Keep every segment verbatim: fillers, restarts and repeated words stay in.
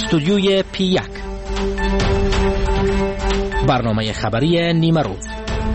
استودیوی پی یک، برنامه خبری نیمه روز.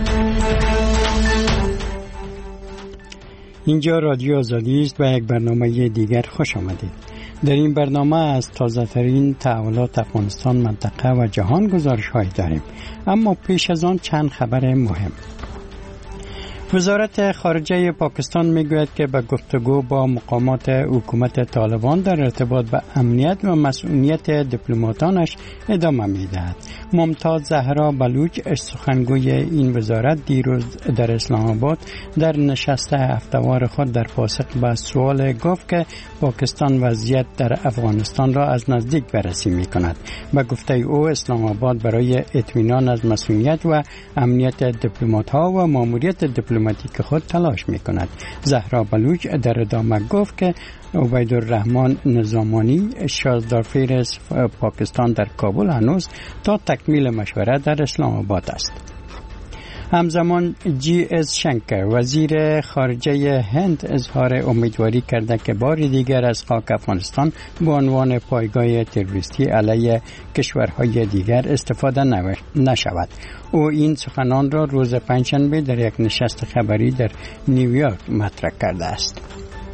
اینجا رادیو آزادی است و یک برنامه دیگر خوش آمدید. در این برنامه از تازه ترین تحولات افغانستان، منطقه و جهان گزارش هایی داریم، اما پیش از آن چند خبر مهم. وزارت خارجه پاکستان میگوید که به گفتگو با مقامات حکومت طالبان در ارتباط به امنیت و مسئولیت دیپلماتانش ادامه میدهد. ممتاز زهرا بلوچ، سخنگوی این وزارت، دیروز در اسلام آباد در نشست هفته‌وار خود در پاسخ به سوال گفت که پاکستان وضعیت در افغانستان را از نزدیک بررسی میکند. به گفته او، اسلام آباد برای اطمینان از مسئولیت و امنیت دیپلمات‌ها و ماموریت دیپلماتیک که خود تلاش می کند. زهرا بلوچ در ادامه گفت که عبیدالرحمن نظامانی، شازدارفیر پاکستان در کابل، هنوز تا تکمیل مشورت در اسلام آباد است. همزمان جی اس شنکر، وزیر خارجه هند، اظهار امیدواری کرده که بار دیگر از خاک افغانستان به عنوان پایگاه تروریستی علیه کشورهای دیگر استفاده نشود. او این سخنان را روز پنجشنبه در یک نشست خبری در نیویورک مطرح کرده است.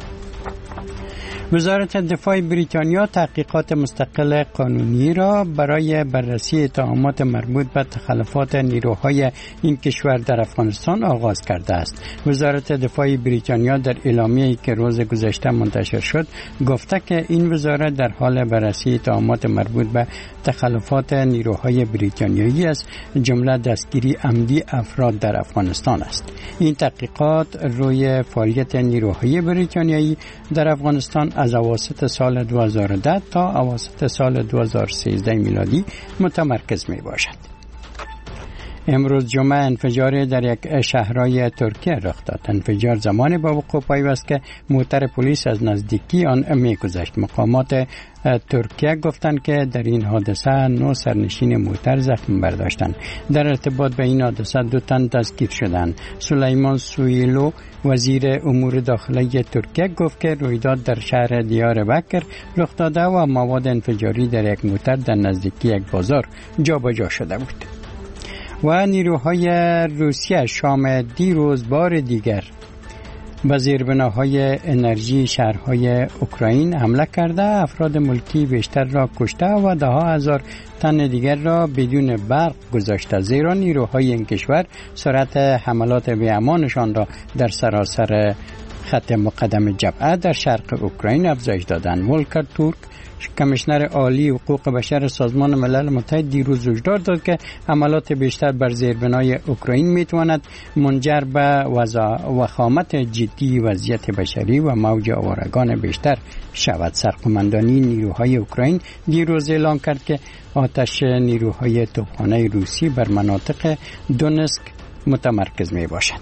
وزارت دفاع بریتانیا تحقیقات مستقل قانونی را برای بررسی اتهامات مربوط به تخلفات نیروهای این کشور در افغانستان آغاز کرده است. وزارت دفاع بریتانیا در اعلامیه‌ای که روز گذشته منتشر شد گفته که این وزارت در حال بررسی اتهامات مربوط به تخلفات نیروهای بریتانیایی است، جمله دستگیری عمدی افراد در افغانستان است. این تحقیقات روی فعالیت نیروهای بریتانیایی در افغانستان از اواسط سال دو هزار و ده تا اواسط سال دو هزار و سیزده میلادی متمرکز می باشد. امروز جمعه انفجار در یک شهرهای ترکیه رخ داد. انفجار زمانی با وقوع پیوست که موتر پلیس از نزدیکی آن می‌گذشت. مقامات ترکیه گفتند که در این حادثه نه سرنشین موتر زخم برداشتند. در ارتباط به این حادثه دو تن دستگیر شدند. سلیمان سویلو، وزیر امور داخلی ترکیه، گفت که رویداد در شهر دیاربکر رخ داده و مواد انفجاری در یک موتر در نزدیکی یک بازار جابجا شده بود. و نیروهای روسیه شام دیروز بار دیگر به زیربناهای انرژی شهرهای اوکراین حمله کرده، افراد ملکی بیشتر را کشته و ده ها هزار تن دیگر را بدون برق گذاشته، زیرا نیروهای این کشور سرعت حملات بی‌امانشان را در سراسر خط مقدم جبهه در شرق اوکراین افزایش دادند. ولکر تورک، کمیشنر عالی حقوق بشر سازمان ملل متحد، دیروز هشدار داد که حملات بیشتر بر زیربنای اوکراین میتواند منجر به وخامت جدی وضعیت بشری و موج آوارگان بیشتر شود. سرقمندانی نیروهای اوکراین دیروز اعلام کرد که آتش نیروهای توپخانه روسی بر مناطق دونسک متمرکز می باشد.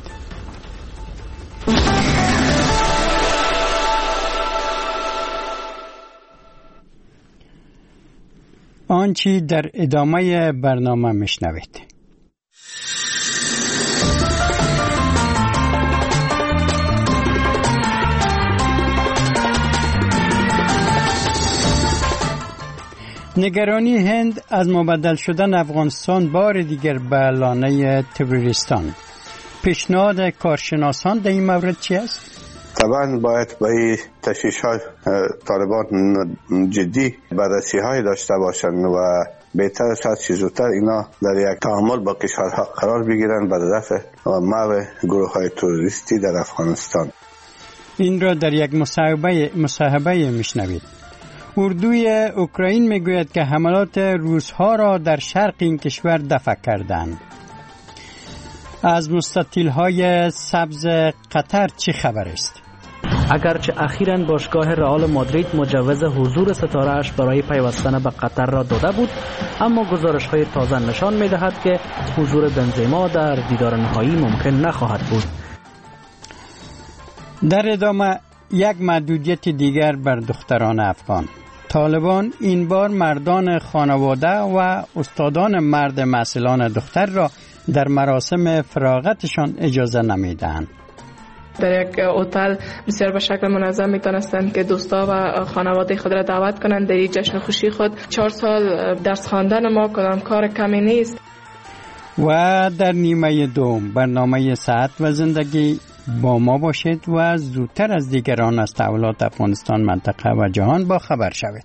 آنچه در ادامه برنامه میشنوید. نگرانی هند از مبدل شدن افغانستان بار دیگر به لانه تروریستان. پیشنهاد کارشناسان در این مورد چی است؟ طبعا باید با این تشویش های طالبان جدی بررسی های داشته باشند و بهتر است که زودتر اینا در یک تعامل با کشورها قرار بگیرند برای رفع و محو گروه های تروریستی در افغانستان. این را در یک مصاحبه مصاحبه میشنوید. اردوی اوکراین میگوید که حملات روس‌ها را در شرق این کشور دفع کردند. از مستطیل‌های سبز قطر چه خبر است؟ اگرچه اخیراً باشگاه رئال مادرید مجوز حضور ستاره‌اش برای پیوستن به قطر را داده بود، اما گزارش‌های تازه نشان می‌دهد که حضور بنزما در دیدار نهایی ممکن نخواهد بود. در ادامه یک محدودیت دیگر بر دختران افغان. طالبان این بار مردان خانواده و استادان مرد محصلان دختر را در مراسم فراغتشان اجازه نمیدهند. در یک هتل بسیار به شکل منظم میتونستند که دوستا و خانواده خود را دعوت کنند در این جشن خوشی خود. چهار سال درس خواندن ما کدام کار کمی نیست. و در نیمه دوم برنامه ساعت و زندگی با ما باشید و زودتر از دیگران از تحولات افغانستان، منطقه و جهان با خبر شوید.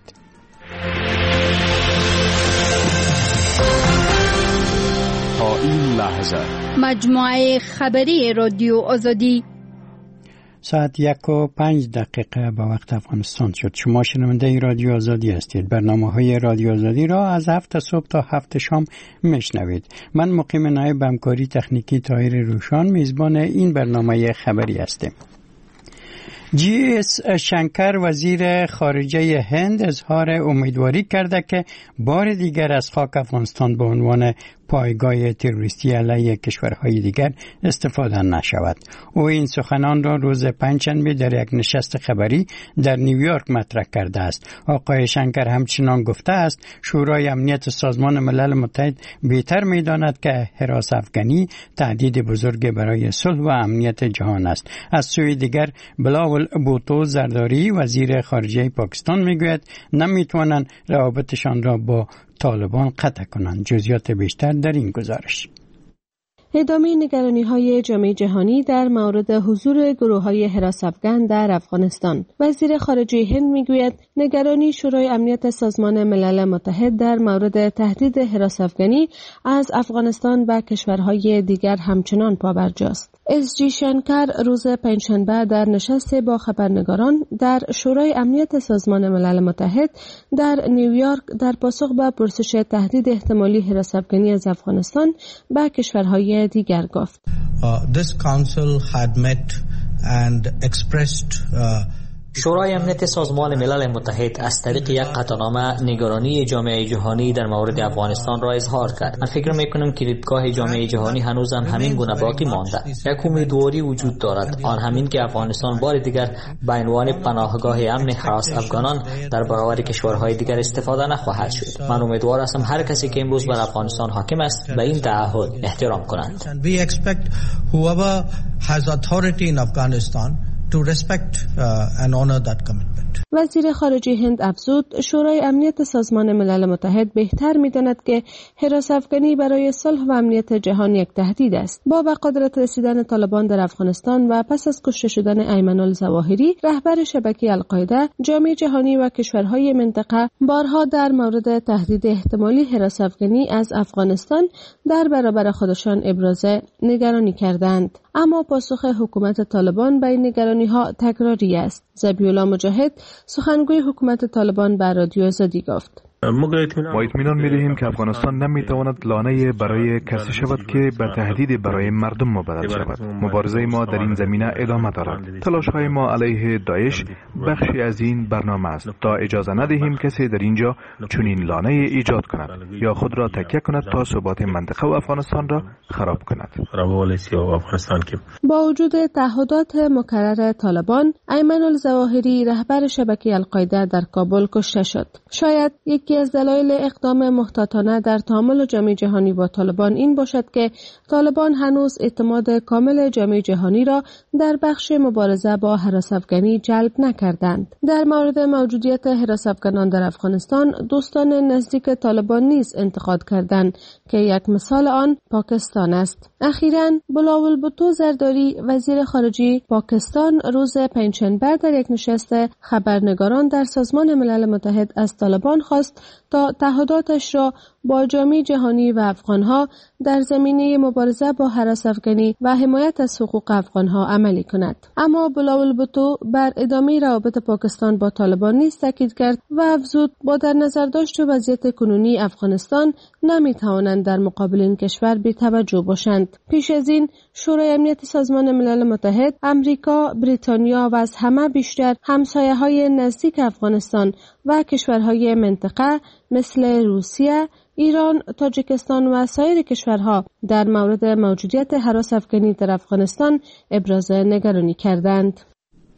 تا این لحظه مجموعه خبری رادیو آزادی ساعت یک و پنج دقیقه به وقت افغانستان شد. شما شنونده رادیو آزادی هستید. برنامه های رادیو آزادی را از هفت صبح تا هفت شام میشنوید. من مقیم نایب همکاری تکنیکی طاهر روشان میزبان این برنامه خبری هستم. جی اس شنکر وزیر خارجه هند اظهار امیدواری کرده که بار دیگر از خاک افغانستان به عنوان پایگاه تروریستی علیه کشورهای دیگر استفاده نشود. او این سخنان را روز پنجشنبه در یک نشست خبری در نیویورک مطرح کرده است. آقای شنکر همچنان گفته است شورای امنیت سازمان ملل متحد بهتر می‌داند که حراس افغانی تهدید بزرگ برای صلح و امنیت جهان است. از سوی دیگر بلاول بوتو زرداری وزیر خارجه پاکستان میگوید نمیتوانند روابطشان را با طالبان قطع کنند. جزئیات بیشتر در این گزارش. ادامه نگرانی‌های جامعه جهانی در مورد حضور گروه‌های حراس افغان در افغانستان. وزیر خارجه هند میگوید نگرانی شورای امنیت سازمان ملل متحد در مورد تهدید حراس افغانی از افغانستان و کشورهای دیگر همچنان پابرجاست. اس جی شنکر روز پنجشنبه در نشست با خبرنگاران در شورای امنیت سازمان ملل متحد در نیویورک در پاسخ به پرسش تهدید احتمالی حراس افغانی از افغانستان به کشورهای دیگر گفت. Uh, this council had met and expressed uh, شورای امنیت سازمان ملل متحد از طریق یک قطعنامه نگرانی جامعه جهانی در مورد افغانستان را اظهار کرد. من فکر میکنم که دیدگاه جامعه جهانی هنوز هم همین گونه باقی مانده. یک امیدواری وجود دارد، آن همین که افغانستان بار دیگر به عنوان پناهگاه امن حراس افغانان در برابر کشورهای دیگر استفاده نخواهد شد. من امیدوار هستم هر کسی که امروز بر افغانستان حاکم است به این تعهد احترام کنند. We expect whoever has authority in Afghanistan to respect uh, and honor that commitment. وزیر خارجه هند افزود شورای امنیت سازمان ملل متحد بهتر می‌داند که حراس افغانی برای صلح و امنیت جهان یک تهدید است. با به قدرت رسیدن طالبان در افغانستان و پس از کشته شدن ایمن الظواهری رهبر شبکه القاعده، جامعه جهانی و کشورهای منطقه بارها در مورد تهدید احتمالی حراس افغانی از افغانستان در برابر خودشان ابراز نگرانی کردند. اما پاسخ حکومت طالبان به این نگرانی‌ها تکراری است. ذبیح‌الله مجاهد سخنگوی حکومت طالبان به رادیو آزادی گفت: ما اطمینان می‌دهیم که افغانستان نمی‌تواند لانه برای کسی شود که به تهدید برای مردم مبدل شود. مبارزه ما در این زمینه ادامه دارد. تلاش‌های ما علیه داعش بخشی از این برنامه است تا اجازه ندهیم کسی در اینجا چنین لانه ایجاد کند یا خود را تکیه کند تا ثبات منطقه و افغانستان را خراب کند. با وجود تعهدات مکرر طالبان، ایمن الظواهری رهبر شبکه القاعده در کابل کشته شد. شاید یکی از دلایل اقدام محتاطانه در تعامل جامعه جهانی با طالبان این باشد که طالبان هنوز اعتماد کامل جامعه جهانی را در بخش مبارزه با حراس افغانی جلب نکردند. در مورد موجودیت حراس افغانان در افغانستان، دوستان نزدیک طالبان نیز انتقاد کردند که یک مثال آن پاکستان است. اخیراً بلاول بوتو زرداری وزیر خارجه پاکستان روز پنجشنبه در یک نشست خبرنگاران در سازمان ملل متحد از طالبان خواست تا تعهداتش را با جامعه جهانی و افغانها در زمینه مبارزه با حراس افغانی و حمایت از حقوق افغانها عملی کند. اما بلاول بوتو بر ادامه روابط پاکستان با طالبان نیز تاکید کرد و افزود با در نظر داشت وضعیت کنونی افغانستان نمیتوانند در مقابل این کشور بی‌توجه باشند. پیش از این شورای امنیت سازمان ملل متحد، امریکا، بریتانیا و از همه بیشتر همسایه‌های نزدیک افغانستان و کشورهای منطقه مثل روسیه، ایران، تاجیکستان و سایر کشورها در مورد موجودیت حراس افغانی در افغانستان ابراز نگرانی کردند.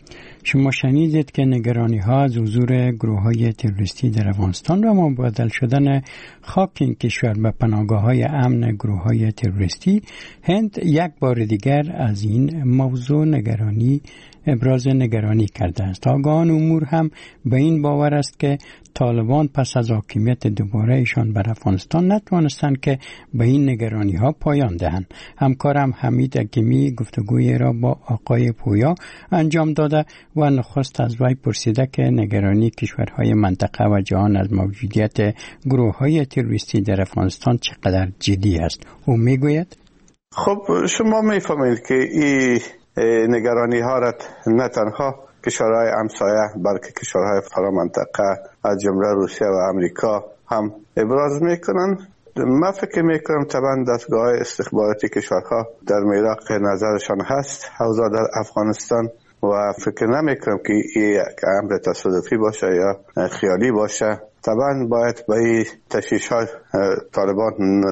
شما شنیدید که نگرانی ها از حضور گروه های تروریستی در افغانستان و مبادل شدن خاک این کشور به پناهگاه های امن گروه های تروریستی، هند یک بار دیگر از این موضوع نگرانی ابراز نگرانی کرده است. آگاهان امور هم به این باور است که طالبان پس از حاکمیت دوباره ایشان بر افغانستان نتوانستند که به این نگرانی ها پایان دهند. همکارم حمید حکیمی گفتگوی را با آقای پویا انجام داده و نخست از وی پرسیده که نگرانی کشورهای منطقه و جهان از موجودیت گروه های تروریستی در افغانستان چقدر جدی است. او میگوید خب شما میفهمید که این نگرانی ها را نه تنها کشورهای همسایه بلکه کشورهای فرامنطقه از جمله روسیه و امریکا هم ابراز میکنن. من فکر میکنم طبعا دستگاه استخباراتی کشورها در میراق نظرشان هست اوضاع در افغانستان و فکر نمیکنم که این یک امر تصادفی باشه یا خیالی باشه. طبعا باید به این تشویش های طالبان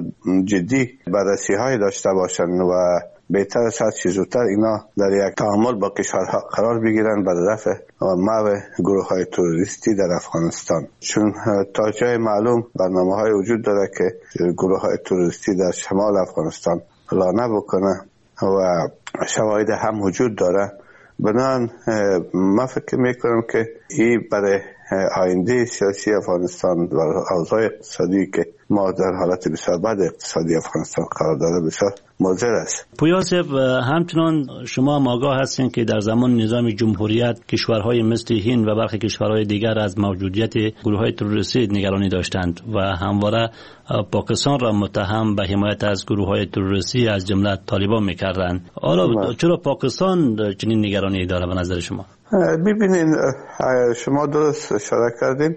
جدی بررسی های داشته باشن و بهتر است هرچی زودتر اینا در یک تعامل با کشورها قرار بگیرن برای رفع محو گروه های تروریستی در افغانستان، چون تا جای معلوم برنامه های وجود داره که گروه های تروریستی در شمال افغانستان لانه بکنه و شواهد هم وجود داره. بنابراین من فکر میکنم که این برای آینده سیاسی افغانستان و اوضاع اقتصادی که ما در حالت بسیار بد اقتصادی افغانستان قرار داده بسیار مضر است. پویا صاحب، همچنان شما هم آگاه هستین که در زمان نظام جمهوریت کشورهای مثل هند و برخی کشورهای دیگر از موجودیت گروه‌های تروریستی نگرانی داشتند و همواره پاکستان را متهم به حمایت از گروه‌های تروریستی از جمله طالبان می‌کردند. حالا چرا پاکستان چنین نگرانی داره به نظر شما؟ ببینین شما درست اشاره کردین.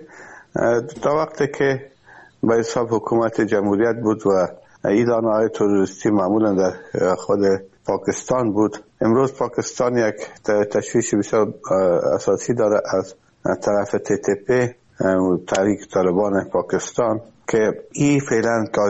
تا وقتی که به حساب حکومت جمهوریت بود و ایران های تروریستی معمولا در خود پاکستان بود، امروز پاکستان یک تشویش بسیار اساسی داره از طرف تی تی پی، تحریک طالبان پاکستان، که این فعلا تا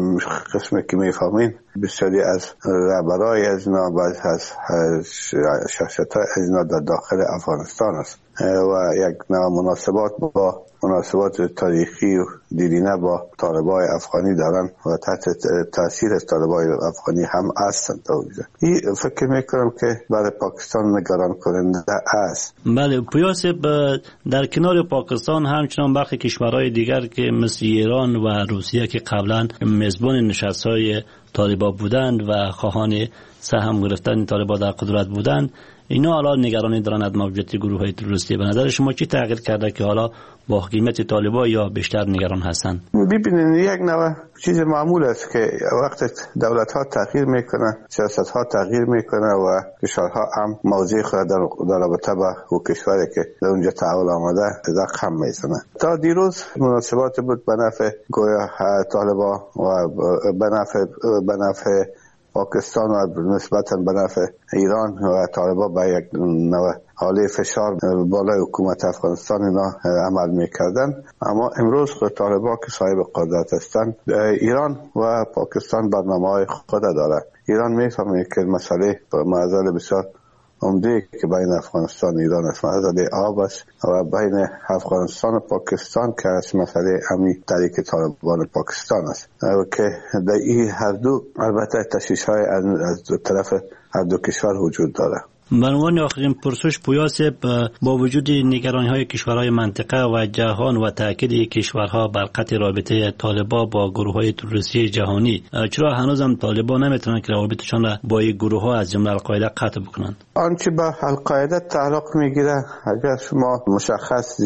قسمی که میفهمین بسیاری از رهبرای از اینا و از شخصیت‌های از اینا در داخل افغانستان است و یک نوع مناسبات با مناسبات تاریخی و دیرینه با طالبای افغانی دارن و تحت تاثیر از طالبای افغانی هم هستند. این فکر میکنم که برای پاکستان نگران کننده است. بله پویا صاحب، در کنار پاکستان همچنان برخی کشورهای دیگر که مثل ایران و روسیه که قبلا میزبان نشست‌های طالبان بودند و خواهان سهم گرفتن طالبان در قدرت بودند، اینا حالا نگرانی دارن از موجودیت گروه‌های تروریستی. به نظر شما چی تغییر کرده که حالا با حکومت طالبان یا بیشتر نگران هستن؟ ببینید یک نوع چیز معمول است که وقتی دولت‌ها تغییر میکنه، سیاست‌ها تغییر میکنه و کشورها هم موضع خود در رابطه با او کشوری که در اونجا تعامل آمده رقم میزنه. تا دیروز مناسبات بود به نفع گویا طالبان و به نفع به نفع پاکستان و نسبتاً به نفع ایران و طالبان به یک نوع حاله فشار بالای حکومت افغانستان اینا عمل میکردن. اما امروز خود طالبان که صاحب قدرت هستند، ایران و پاکستان برنامه‌های خود داره. ایران میفهمه که مسئله معضل بسیار عمده که بین افغانستان و ایران است، مسئله آب است و بین افغانستان و پاکستان که است مسئله همین تحریک طالبان پاکستان است که در این هر دو البته تشویش‌های از دو طرف هر دو کشور وجود داره. به عنوان آخرین پرسش پویا صاحب، با وجود نگرانی‌های کشورهای منطقه و جهان و تاکید کشورها بر قطع رابطه طالبان با گروه‌های تروریستی جهانی، چرا هنوز هم طالبان نمیتونن که رابطشان را با این گروه‌ها از جمله القاعده قطع بکنن؟ آنچه به القاعده تعلق میگیره، اگر شما مشخص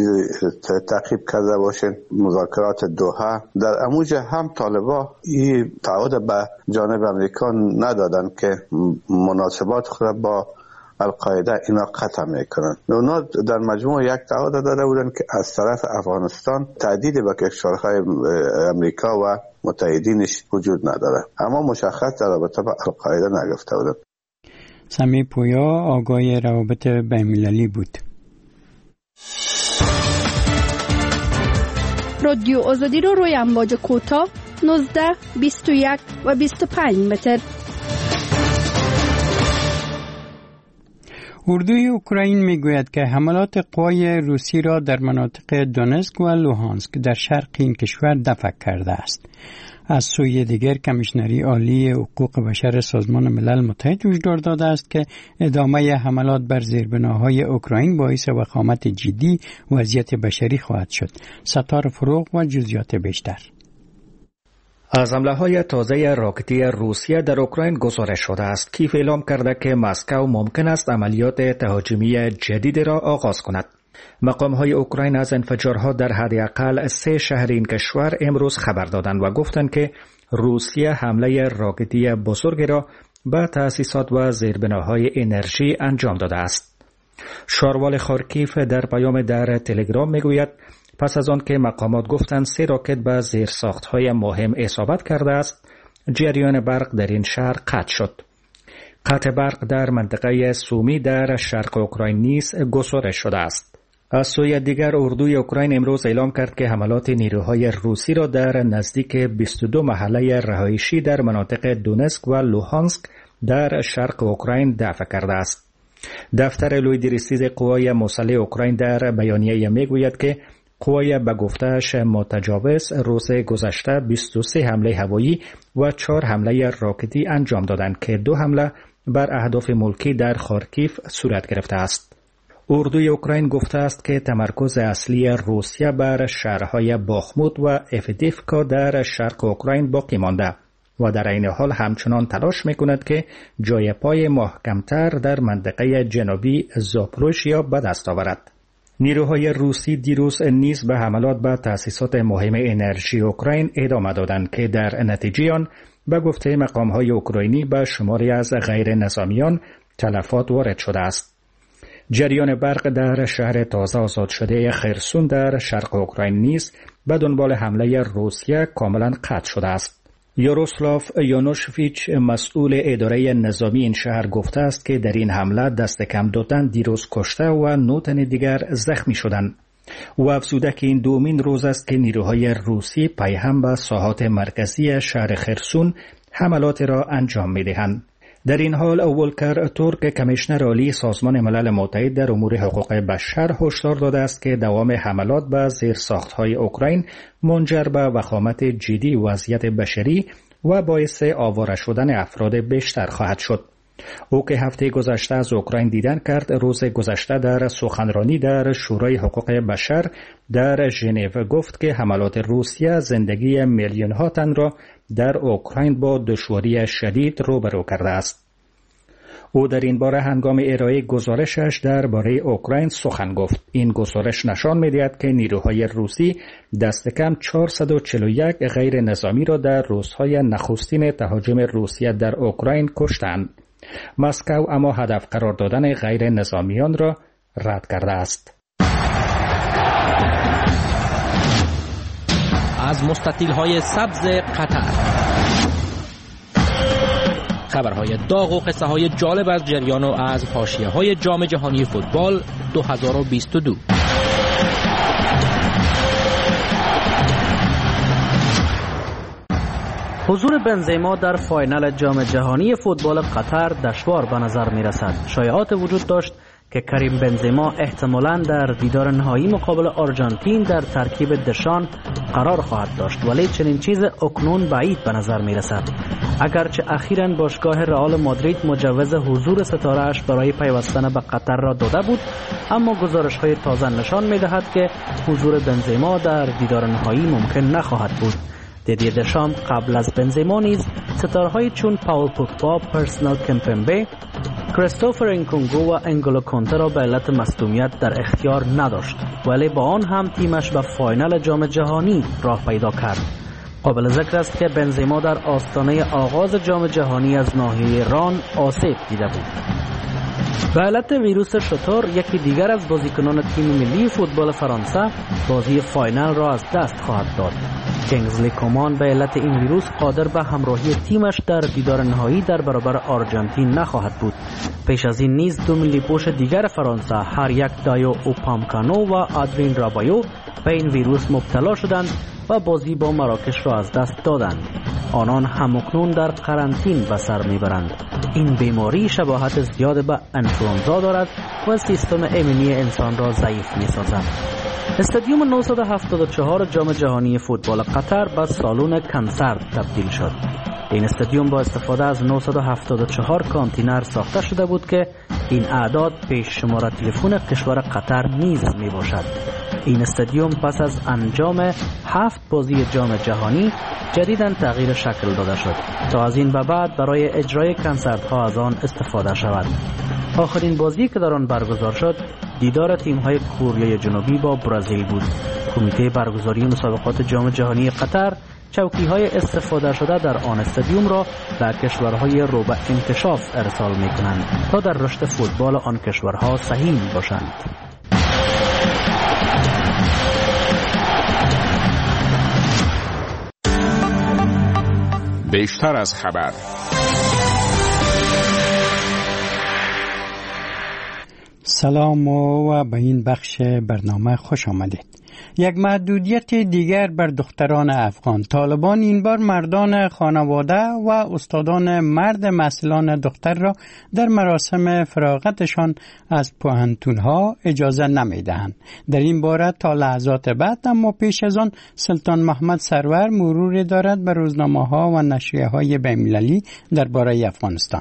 تعقیب کرده باشین مذاکرات دوحه، در اموج هم طالبان این تعهد به جانب امریکا ندادن که مناسبات خود با القاعده اینا قطع میکنن. اونا در مجموع یک تعهد داده بودن که از طرف افغانستان تهدید به کشورهای امریکا و متحدینش وجود نداره، اما مشخص در رابطه با القاعده نگفته بودن. سمی پویا آگاه روابط بین‌المللی بود. رادیو آزادی رو روی امواج کوتاه نوزده، بیست و یک و بیست و پنج متر. اردوی اوکراین میگوید که حملات قوای روسی را در مناطق دونسک و لوهانسک در شرق این کشور دفع کرده است. از سوی دیگر کمیشنری عالی حقوق بشر سازمان ملل متحد هشدار داده است که ادامه حملات بر زیربناهای اوکراین باعث وخامت جدی وضعیت بشری خواهد شد. ستار فروغ و جزئیات بیشتر. از حمله‌های تازه راکتی روسیه در اوکراین گزارش شده است. کیف اعلام کرده که مسکو ممکن است عملیات تهاجمی جدیدی را آغاز کند. مقام‌های اوکراین از انفجارها در حداقل سه شهر این کشور امروز خبر دادند و گفتند که روسیه حمله راکتی بزرگی را به تأسیسات و زیربناهای انرژی انجام داده است. شاروال خارکیف در پیام در تلگرام میگوید پس از آن که مقامات گفتند سه راکت به زیرساخت‌های مهم اصابت کرده است، جریان برق در این شهر قطع شد. قطع برق در منطقه سومی در شرق اوکراین نیز گزارش شده است. از سوی دیگر اردوی اوکراین امروز اعلام کرد که حملات نیروهای روسی را در نزدیک بیست و دو محله رهایشی در مناطق دونسک و لوهانسک در شرق اوکراین دفع کرده است. دفتر لوی رسید قوای مسلح اوکراین در بیانیه میگوید که قوای به گفته‌اش متجاوز روز گذشته بیست و سه حمله هوایی و چهار حمله راکتی انجام دادند که دو حمله بر اهداف ملکی در خارکیف صورت گرفته است. اردوی اوکراین گفته است که تمرکز اصلی روسیه بر شهرهای باخموت و افدیفکا در شرق اوکراین باقی مانده و در این حال همچنان تلاش میکند که جای پای محکمتر در منطقه جنوبی زاپروژیا به دست آورد. نیروهای روسی دیروز نیز به حملات به تأسیسات مهم انرژی اوکراین ادامه دادند که در نتیجه آن به گفته مقام‌های اوکراینی به شماری از غیر نظامیان تلفات وارد شده است. جریان برق در شهر تازه آزاد شده خرسون در شرق اوکراین نیز به دنبال حمله روسیه کاملا قطع شده است. یاروسلاف یانوشویچ مسئول اداره نظامی این شهر گفته است که در این حمله دست کم دو تن دیروز کشته و نه تن دیگر زخمی شدند. او افزوده که این دومین روز است که نیروهای روسی پیهم به ساحات مرکزی شهر خرسون حملات را انجام می‌دهند. در این حال ولکر تورک کمیشنر عالی سازمان ملل متحد در امور حقوق بشر هشدار داده است که دوام حملات به زیرساخت‌های اوکراین منجر به وخامت جدی وضعیت بشری و باعث آواره شدن افراد بیشتر خواهد شد. او که هفته گذشته از اوکراین دیدن کرد، روز گذشته در سخنرانی در شورای حقوق بشر در ژنو گفت که حملات روسیه زندگی میلیون‌ها تن را در اوکراین با دشواری شدید روبرو کرده است. او در این باره هنگام ارائه گزارشش درباره اوکراین سخن گفت. این گزارش نشان می‌دهد که نیروهای روسی دست کم چهارصد و چهل و یک غیر نظامی را در روزهای نخستین تهاجم روسیه در اوکراین کشتند. مسکو اما هدف قرار دادن غیر نظامیان را رد کرده است. از مستطیل‌های سبز قطر خبرهای داغ و قصه های جالب از جریان و از حاشیه‌های جام جهانی فوتبال دو هزار و بیست و دو. حضور بنزما در فاینال جام جهانی فوتبال قطر دشوار به نظر می رسد. شایعات وجود داشت که کریم بنزما احتمالاً در دیدار نهایی مقابل آرژانتین در ترکیب دشان قرار خواهد داشت، ولی چنین چیز اکنون بعید به نظر می رسد. اگرچه اخیراً باشگاه رئال مادرید مجوز حضور ستاره‌اش برای پیوستن به قطر را داده بود، اما گزارش‌های تازه نشان می دهد که حضور بنزما در دیدار نهایی ممکن نخواهد بود. دیدی دشام قبل از بنزما نیز ستاره‌های چون پاول پوگبا، پرسنل کمپمبه، کریستوفر انکونگو و انگولو کانته را به علت مصدومیت در اختیار نداشت، ولی با آن هم تیمش به فاینال جام جهانی راه پیدا کرد. قابل ذکر است که بنزما در آستانه آغاز جام جهانی از ناحیه ران آسیب دیده بود. به علت ویروس شتر یکی دیگر از بازیکنان تیم ملی فوتبال فرانسه بازی فاینال را از دست خواهد داد. کینگزلی کومان به علت این ویروس قادر به همراهی تیمش در دیدار نهایی در برابر آرژانتین نخواهد بود. پیش از این نیز دو ملی پوش دیگر فرانسه هر یک دایو اوپامکانو و آدرین رابایو به این ویروس مبتلا شدند و بازی با مراکش را از دست دادند. آنان همکنون در قرنطین به سر میبرند. این بیماری شباهت زیاد به انفلانزا دارد و سیستم ایمنی انسان را ضعیف میسازد. استادیوم نهصد و هفتاد و چهار جام جهانی فوتبال قطر به سالن کنسرت تبدیل شد. این استادیوم با استفاده از نهصد و هفتاد و چهار کانتینر ساخته شده بود که این اعداد پیش شماره تلفن کشور قطر نیز می باشد. این استادیوم پس از انجام هفت بازی جام جهانی جدیداً تغییر شکل داده شد تا از این به بعد برای اجرای کنسرت ها از آن استفاده شود. آخرین بازی که در آن برگزار شد دیدار تیم‌های کره جنوبی با برزیل بود. کمیته برگزاری مسابقات جام جهانی قطر چوکی‌های استفاده شده در آن استادیوم را به کشورهای رو به انکشاف ارسال می‌کنند تا در رشد فوتبال آن کشورها سهیم باشند. بیشتر از خبر. سلام و به این بخش برنامه خوش آمدید. یک محدودیت دیگر بر دختران افغان. طالبان این بار مردان خانواده و استادان مرد محصلان دختر را در مراسم فراغتشان از پوهنتون‌ها اجازه نمی‌دهند. در این باره تا لحظات بعد، اما پیش از آن سلطان محمد سرور مرور دارد بر روزنامه‌ها و نشریه‌های بین‌المللی درباره افغانستان.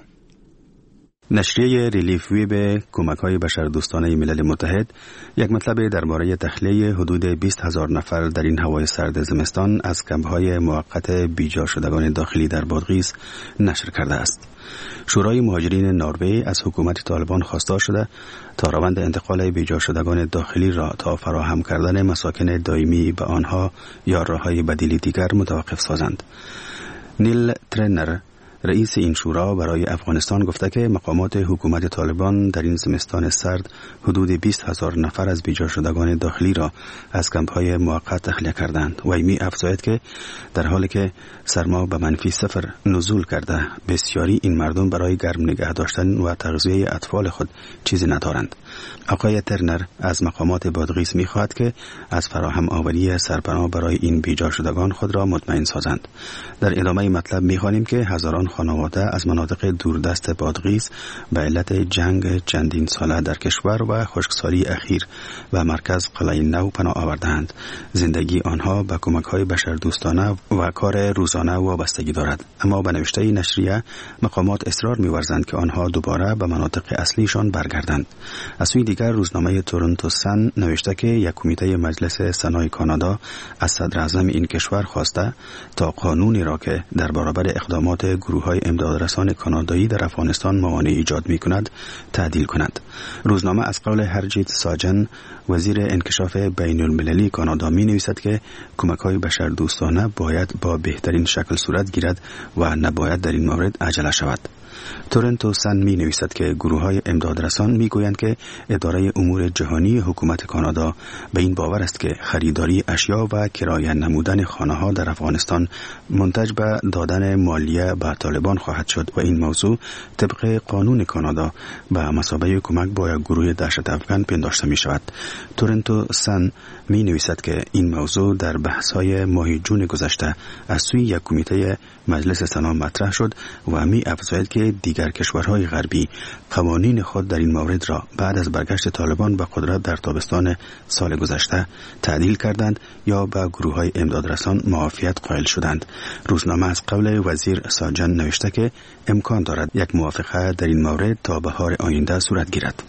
نشریه ریلیف وی به کمک‌های بشردوستانه ملل متحد یک مطلب درباره تخلیه حدود بیست هزار نفر در این هوای سرد زمستان از کمپ‌های موقت بیجا شدگان داخلی در بادغیس نشر کرده است. شورای مهاجرین نروژ از حکومت طالبان خواسته شده تا روند انتقال بیجا شدگان داخلی را تا فراهم کردن مساکن دائمی به آنها یا راه‌های بدیل دیگر متوقف سازند. نیل ترنر رئیس این شورا برای افغانستان گفته که مقامات حکومت طالبان در این زمستان سرد حدود بیست هزار نفر از بیجا شدگان داخلی را از کمپ‌های موقت تخلیه کردند و می افزاید که در حالی که سرما به منفی صفر نزول کرده، بسیاری این مردم برای گرم نگه داشتن و تغذیه اطفال خود چیزی ندارند. آقای ترنر از مقامات بادغیس می خواهد که از فراهم آوری سرپناه برای این بیجا شدگان خود را مطمئن سازند. در ادامه مطلب می خوانیم که هزاران خانواده از مناطق دوردست بادغیس به علت جنگ چندین ساله در کشور و خشکسالی اخیر و مرکز قلعه نو پناه آوردند. زندگی آنها به کمک‌های بشردوستانه و کار روزانه وابستگی دارد، اما به نوشته نشریه مقامات اصرار می‌ورزند که آنها دوباره به مناطق اصلیشان برگردند. از سوی دیگر روزنامه تورنتو سن نوشته که یک کمیته مجلس سنای کانادا از صدر اعظم این کشور خواسته تا قانونی را که در برابر اقدامات گروه‌های امدادرسان کانادایی در افغانستان موانع ایجاد می‌کند تعدیل کند. روزنامه از قول هرجیت ساجن وزیر انکشاف بین‌المللی کانادا می‌نویسد که کمک‌های بشردوستانه باید با بهترین شکل صورت گیرد و نباید در این مورد عجله شود. تورنتو سن می نویسد که گروه‌های امدادرسان می گویند که اداره امور جهانی حکومت کانادا به این باور است که خریداری اشیا و کرایه نمودن خانه‌ها در افغانستان منتج به دادن مالیه به طالبان خواهد شد و این موضوع طبق قانون کانادا به مثابه کمک با یک گروه دهشت افغان پنداشته می شود. تورنتو سن می نویسد که این موضوع در بحث‌های ماه جون گذشته از سوی یک کمیته مجلس سنا مطرح شد و می افزاید که دیگر کشورهای غربی قوانین خود در این مورد را بعد از برگشت طالبان به قدرت در تابستان سال گذشته تعدیل کردند یا به گروه‌های امدادرسان معافیت قائل شدند. روزنامه از قول وزیر ساجن نوشته که امکان دارد یک موافقه در این مورد تا بهار آینده صورت گیرد.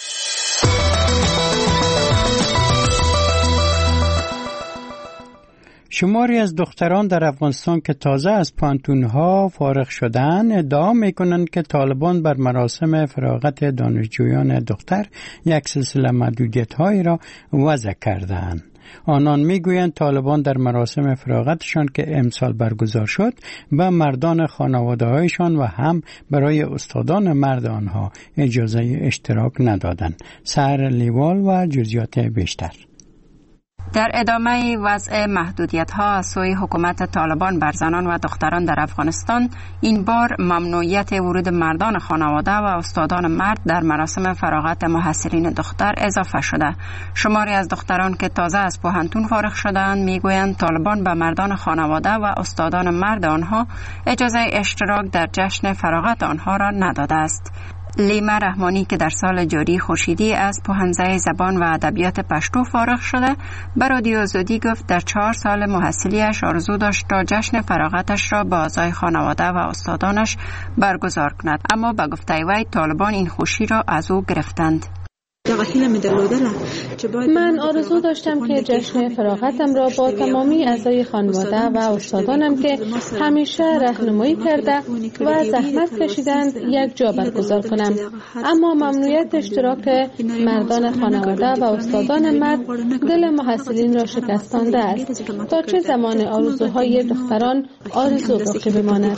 شماری از دختران در افغانستان که تازه از پانتونها فارغ شدند ادعا میکنند که طالبان بر مراسم فراغت دانشجویان دختر یک سلسله محدودیت‌هایی را وضع کردند. آنان میگویند طالبان در مراسم فراغتشان که امسال برگزار شد به مردان خانواده‌هایشان و هم برای استادان مرد آنها اجازه اشتراک ندادند. سر لیوال و جزئیات بیشتر. در ادامه وضع محدودیت‌ها از سوی حکومت طالبان بر زنان و دختران در افغانستان، این بار ممنوعیت ورود مردان خانواده و استادان مرد در مراسم فراغت محصلین دختر اضافه شده. شماری از دختران که تازه از پوهنتون فارغ شده‌اند میگویند طالبان به مردان خانواده و استادان مرد آنها اجازه اشتراک در جشن فراغت آنها را نداده است. لیما رحمانی که در سال جاری خورشیدی از پوهنځی زبان و ادبیات پشتو فارغ شده، به رادیو آزادی گفت در چهار سال محصلیش آرزو داشت تا جشن فراغتش را با اعضای خانواده و استادانش برگزار کند، اما به گفته وی طالبان این خوشی را از او گرفتند. من آرزو داشتم که جشن فراغتم را با تمامی اعضای خانواده و استادانم که همیشه راهنمایی کرده و زحمت کشیدند یک جا برگزار کنم، اما ممنوعیت اشتراک مردان خانواده و استادان مرد دل محصلین را شکستانده است. تا چه زمان آرزوهای دختران آرزو باقی بماند؟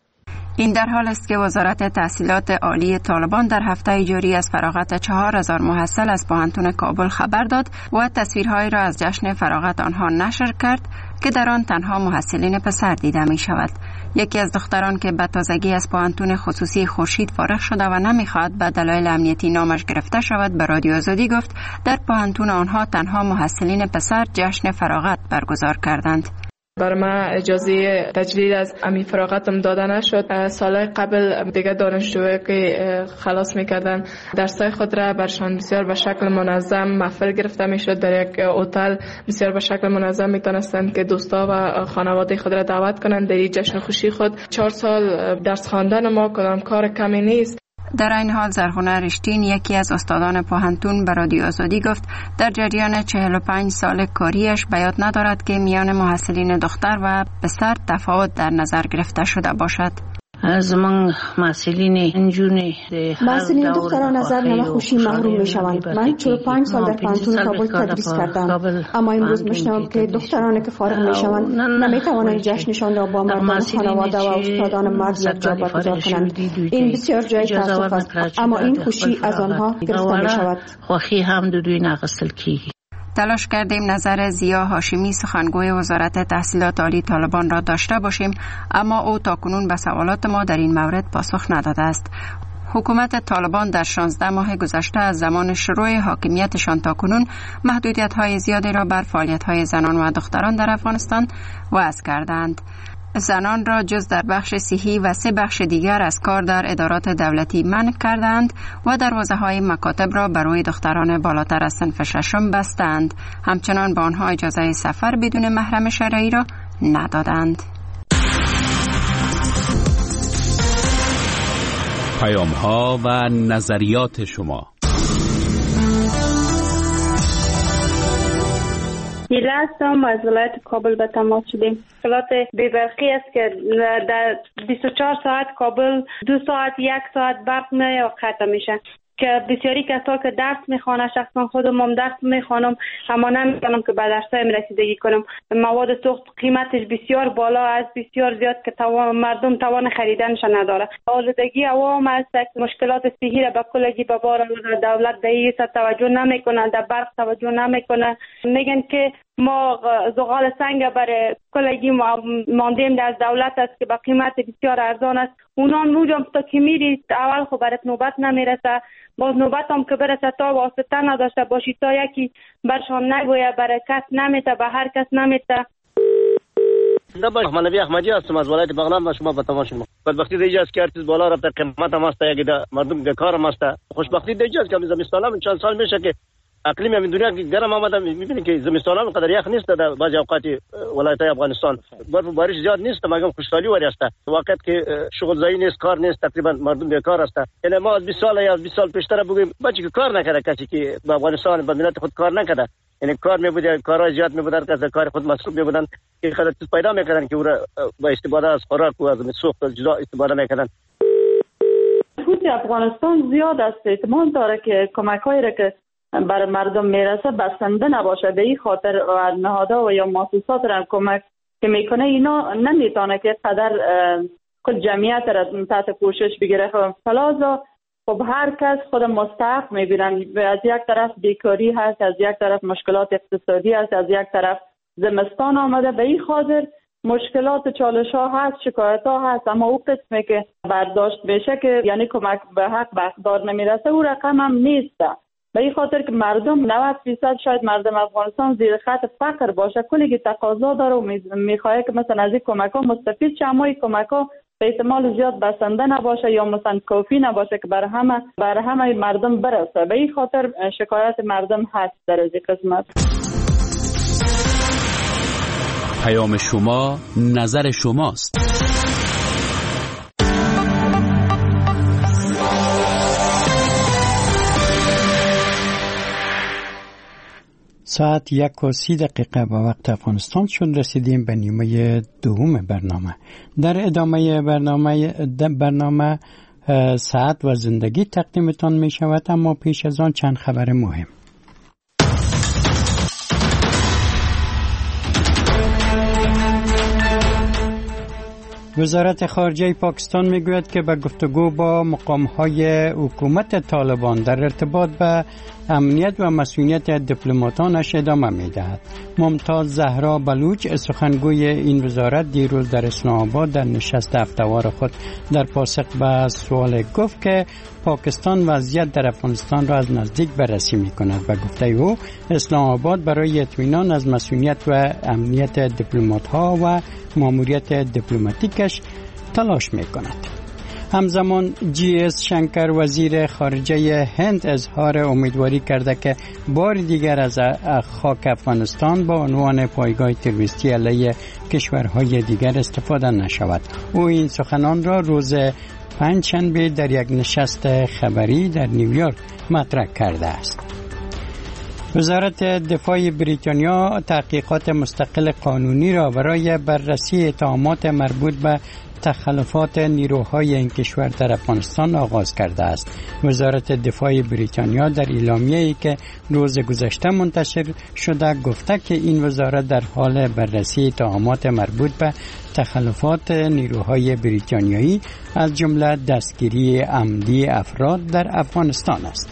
این در حال است که وزارت تحصیلات عالی طالبان در هفته جاری از فراغت چهار هزار محصل از پوهنتون کابل خبر داد و تصویرهایی را از جشن فراغت آنها نشر کرد که در آن تنها محصلین پسر دیده می شود. یکی از دختران که به تازگی از پوهنتون خصوصی خورشید فارغ شده و نمیخواهد به دلایل امنیتی نامش گرفته شود به رادیو آزادی گفت در پوهنتون آنها تنها محصلین پسر جشن فراغت برگزار کردند. بر ما اجازه تجدید از امی فراغتم داده نشد. سال قبل دیگه دانشجویی که خلاص میکردن درسای خود را برشان بسیار به شکل منظم محفل گرفته میشد. در یک هتل بسیار به شکل منظم میتونستند که دوستا و خانواده خود را دعوت کنند. در این جشن خوشی خود چهار سال درس خواندن ما کدام کار کمی نیست. در این حال زرخونه رشتین یکی از استادان پوهنتون به رادیو آزادی گفت در جریان چهل و پنج سال کاریش به یاد ندارد که میان محصلین دختر و پسر تفاوت در نظر گرفته شده باشد. زمان محصلین انجونی محصلین دختران از همه خوشی محروم می شوند. من چهل و پنج سال در پوهنتون کابل تدریس کردم، اما امروز میشنوم که دخترانی که فارغ می شوند نمی توانند جشنشان را با مردان خانواده و استادان مرد یک جا برگزار کنند. این بسیار جای تاسف است، اما این خوشی از آنها گرفته می شود. خوشی هم دو دوی ناقصل کی. تلاش کردیم نظر زیا هاشمی سخنگوی وزارت تحصیلات عالی طالبان را داشته باشیم، اما او تاکنون به سوالات ما در این مورد پاسخ نداده است. حکومت طالبان در شانزده ماه گذشته از زمان شروع حاکمیتشان تاکنون محدودیت‌های زیادی را بر فعالیت‌های زنان و دختران در افغانستان وضع کردند. زنان را جز در بخش صحی و سه بخش دیگر از کار در ادارات دولتی منع کردند و دروازه‌های مکاتب را برای دختران بالاتر از صنف ششم بستند. همچنان به آنها اجازه سفر بدون محرم شرعی را ندادند. پیام‌ها و نظریات شما. دیله هستم از ولایت کابل به تماس شدیم. مشکلات بی‌برقی است که در بیست و چهار ساعت کابل دو ساعت یک ساعت برق میاد و قطع میشه که بسیاری کسا که درس میخوانه، شخصا خودم هم درس میخوانم اما نمیتونم که به درسایم رسیدگی کنم. مواد سوخت قیمتش بسیار بالا است، بسیار زیاد که توان مردم توان خریدنش نداره. آلودگی هوا هم است، مشکلات صحی را به کلگی به بار آورده. دولت به این توجه نمیکنه، در برق توجه نمیکنه. میگن که ما زغال سنگ برای کلگی ماندیم در دولت است که با قیمت بسیار ارزان است. اونا نوجم تا که میری اول خب برات نوبت نمیرسه، باز نوبت هم که برسه تا واسطه نداشته باشی تا یکی برشان نگویه، برای کس نمیته، به هر کس نمیته. دبا احمد نبی احمدی هستم از ولایت بغلان. با شما به تماس شما بدبختی دیگه است که ارتش بالا رفته، قیمت هم است، یک مردم بیکار هم است. خوشبختی دیگه است که زمستان هم چند سال میشه که اقلیم همین دنیا گرم آمده. میبینید که زمستان هم قدر یخ نیست در بعضی اوقات ولایت افغانستان. برف و بارش زیاد نیست، مگم خوشحالی وری است. وقت که شغل زایی نیست، کار نیست، تقریبا مردم بیکار است. یعنی ما از بیست سال یا بیست سال پیشتر بگیم بچه که کار نکرده، کسی که به افغانستان به ملت خود کار نکرده، یعنی کار میبوده، کارهای زیاد میبودن که از کار خود مصروف میبودن که خودت پیدا میکردن که او را با استفاده از خوراک و از سوخت جدا استفاده میکردن. خود افغانستان زیاد است، احتمال داره که کمک‌هایی را که بر مردم میرسه بسنده نباشه. به این خاطر نهادها و یا مؤسسات را کمک که میکنه اینا نمیتونه که قدر خود جمعیت را تحت پوشش بگیره. فلازا خب هر کس خود مستحق میبینن. از یک طرف بیکاری هست، از یک طرف مشکلات اقتصادی هست، از یک طرف زمستان آمده. به این خاطر مشکلات و چالش ها هست، شکایت ها هست، اما او قسمی که برداشت بشه که یعنی کمک به حق به اقدار نمیرسه، او رقم هم نیست. به این خاطر که مردم نود فیصد شاید مردم افغانستان زیر خط فقر باشه، کلی که تقاضا داره و میخواه که مثلا از این کمک ها مستفید شه، اما این کمک ها به احتمال زیاد بسنده نباشه یا مثلا کافی نباشه که برای همه برای همه مردم برسه. به این خاطر شکایت مردم هست در از این قسمت. پیام شما، نظر شماست. ساعت یک و سی دقیقه با وقت افغانستان چون رسیدیم به نیمه دوم برنامه. در ادامه برنامه برنامه ساعت و زندگی تقدیمتان می شود، اما پیش از آن چند خبر مهم. وزارت خارجه پاکستان میگوید که به گفتگو با مقام‌های حکومت طالبان در ارتباط به امنیت و مسئولیت دیپلماتانش ادامه میدهد. ممتاز زهرا بلوچ سخنگوی این وزارت دیروز در اسلام آباد در نشست هفته‌وار خود در پاسخ به سوال گفت که پاکستان وضعیت در افغانستان را از نزدیک بررسی می‌کند و گفته او اسلام آباد برای اطمینان از مسئولیت و امنیت دیپلمات‌ها و ماموریت دیپلماتیکش تلاش می‌کند. همزمان جی اس شنکر وزیر خارجه هند اظهار امیدواری کرده که بار دیگر از خاک افغانستان با عنوان پایگاه تروریستی علیه کشورهای دیگر استفاده نشود. او این سخنان را روز پنجشنبه در یک نشست خبری در نیویورک مطرح کرده است. وزارت دفاع بریتانیا تحقیقات مستقل قانونی را برای بررسی اتهامات مربوط به تخلفات نیروهای این کشور در افغانستان آغاز کرده است. وزارت دفاع بریتانیا در اعلامیه‌ای که روز گذشته منتشر شده گفته که این وزارت در حال بررسی اتهامات مربوط به تخلفات نیروهای بریتانیایی از جمله دستگیری عمدی افراد در افغانستان است.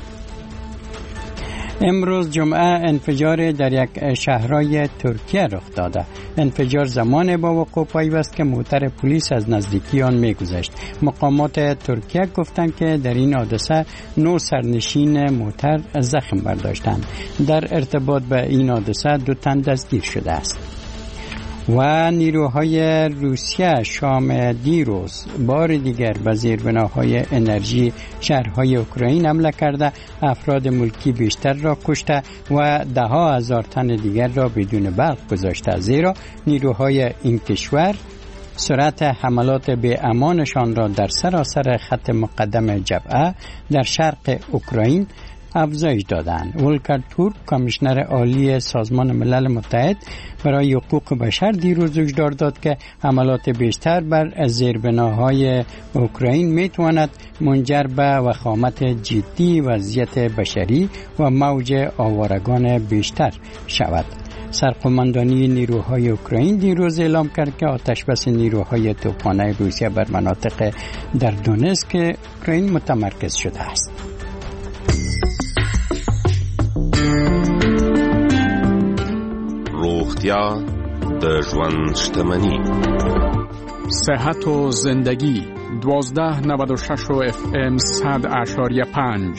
امروز جمعه انفجار در یک شهرهای ترکیه رخ داده. انفجار زمان با وقوع پیوست که موتر پلیس از نزدیکی آن می‌گذشت. مقامات ترکیه گفتند که در این حادثه نه سرنشین موتر زخم برداشتند. در ارتباط به این حادثه دو تن دستگیر شده است. و نیروهای روسیه شام دیروز بار دیگر به زیربناهای انرژی شهرهای اوکراین حمله کرده، افراد ملکی بیشتر را کشته و ده ها هزار تن دیگر را بدون برق گذاشته، زیرا نیروهای این کشور سرعت حملات به امانشان را در سراسر خط مقدم جبهه در شرق اوکراین افزایش دادند. ولکر تورک کمیشنر عالی سازمان ملل متحد برای حقوق بشر دیروز هشدار داد که حملات بیشتر بر زیربناهای اوکراین میتواند منجر به وخامت جدی وضعیت بشری و موج آوارگان بیشتر شود. سرقماندانی نیروهای اوکراین دیروز اعلام کرد که آتشبس نیروهای توپخانه روسیه بر مناطق در دونسک اوکراین متمرکز شده است. روغتیا د ژوند شتمني. صحت و زندگی دوازده نود و شش و اف ام صد اشاریه پنج.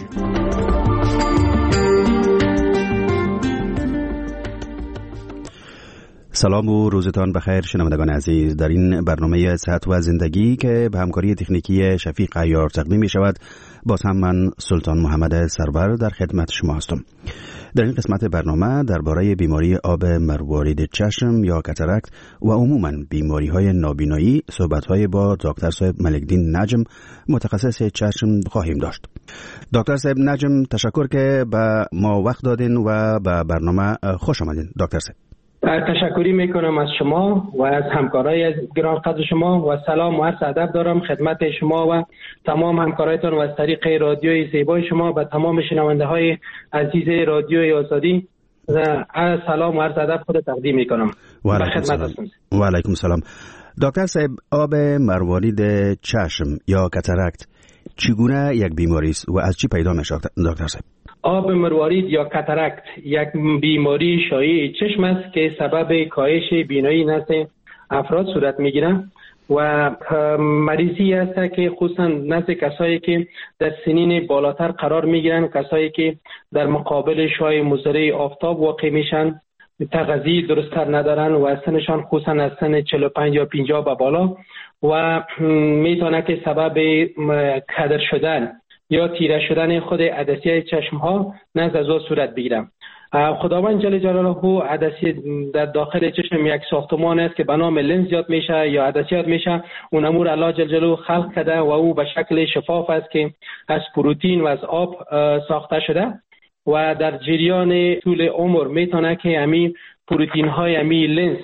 سلام و روزتان بخیر شنوندگان عزیز. در این برنامه صحت و زندگی که به همکاری تکنیکی شفیق عیار تقدیم می شود، باز هم من سلطان محمد سرور در خدمت شما هستم. در این قسمت برنامه درباره بیماری آب مروارید چشم یا کاتاراکت و عموماً بیماری‌های نابینایی صحبت‌های با دکتر صاحب ملک‌دین نجم متخصص چشم خواهیم داشت. دکتر صاحب نجم، تشکر که به ما وقت دادین و به برنامه خوش آمدین. دکتر صاحب تشکری میکنم از شما و از همکارای گران قدر شما و سلام و عرض ادب دارم خدمت شما و تمام همکارایتان و از طریق رادیوی زیبای شما به تمام شنونده های عزیز رادیوی آزادی سلام و عرض ادب خود تقدیم میکنم. و علیکم سلام. و علیکم سلام. دکتر صاحب، آب مروارید چشم یا کاتاراکت چگونه یک بیماری است و از چی پیدا میشه دکتر صاحب؟ آب مروارید یا کاتاراکت یک بیماری شایع چشم است که سبب کاهش بینایی نزد افراد صورت میگیره و مریضی است که خصوصا نزد کسایی که در سنین بالاتر قرار میگیرن، کسایی که در مقابل شعاع مضره آفتاب واقع میشن، تغذیه درست‌تر ندارن و سنشان خصوصا از سن چهل و پنج یا پنجاه به بالا و میتونه که سبب کدر شدن یا تیره شدن خود عدسیه چشم ها نزد از صورت بگیرم. خداوند جل جلاله عدسی در داخل چشم یک ساختمان است که به نام لنز یاد میشه یا عدسی یاد میشه. اون امور الله جل جلاله خلق کرده و او به شکل شفاف است که از پروتئین و از آب ساخته شده و در جریان طول عمر میتونه که همین پروتئین های همین لنز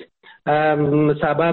سبب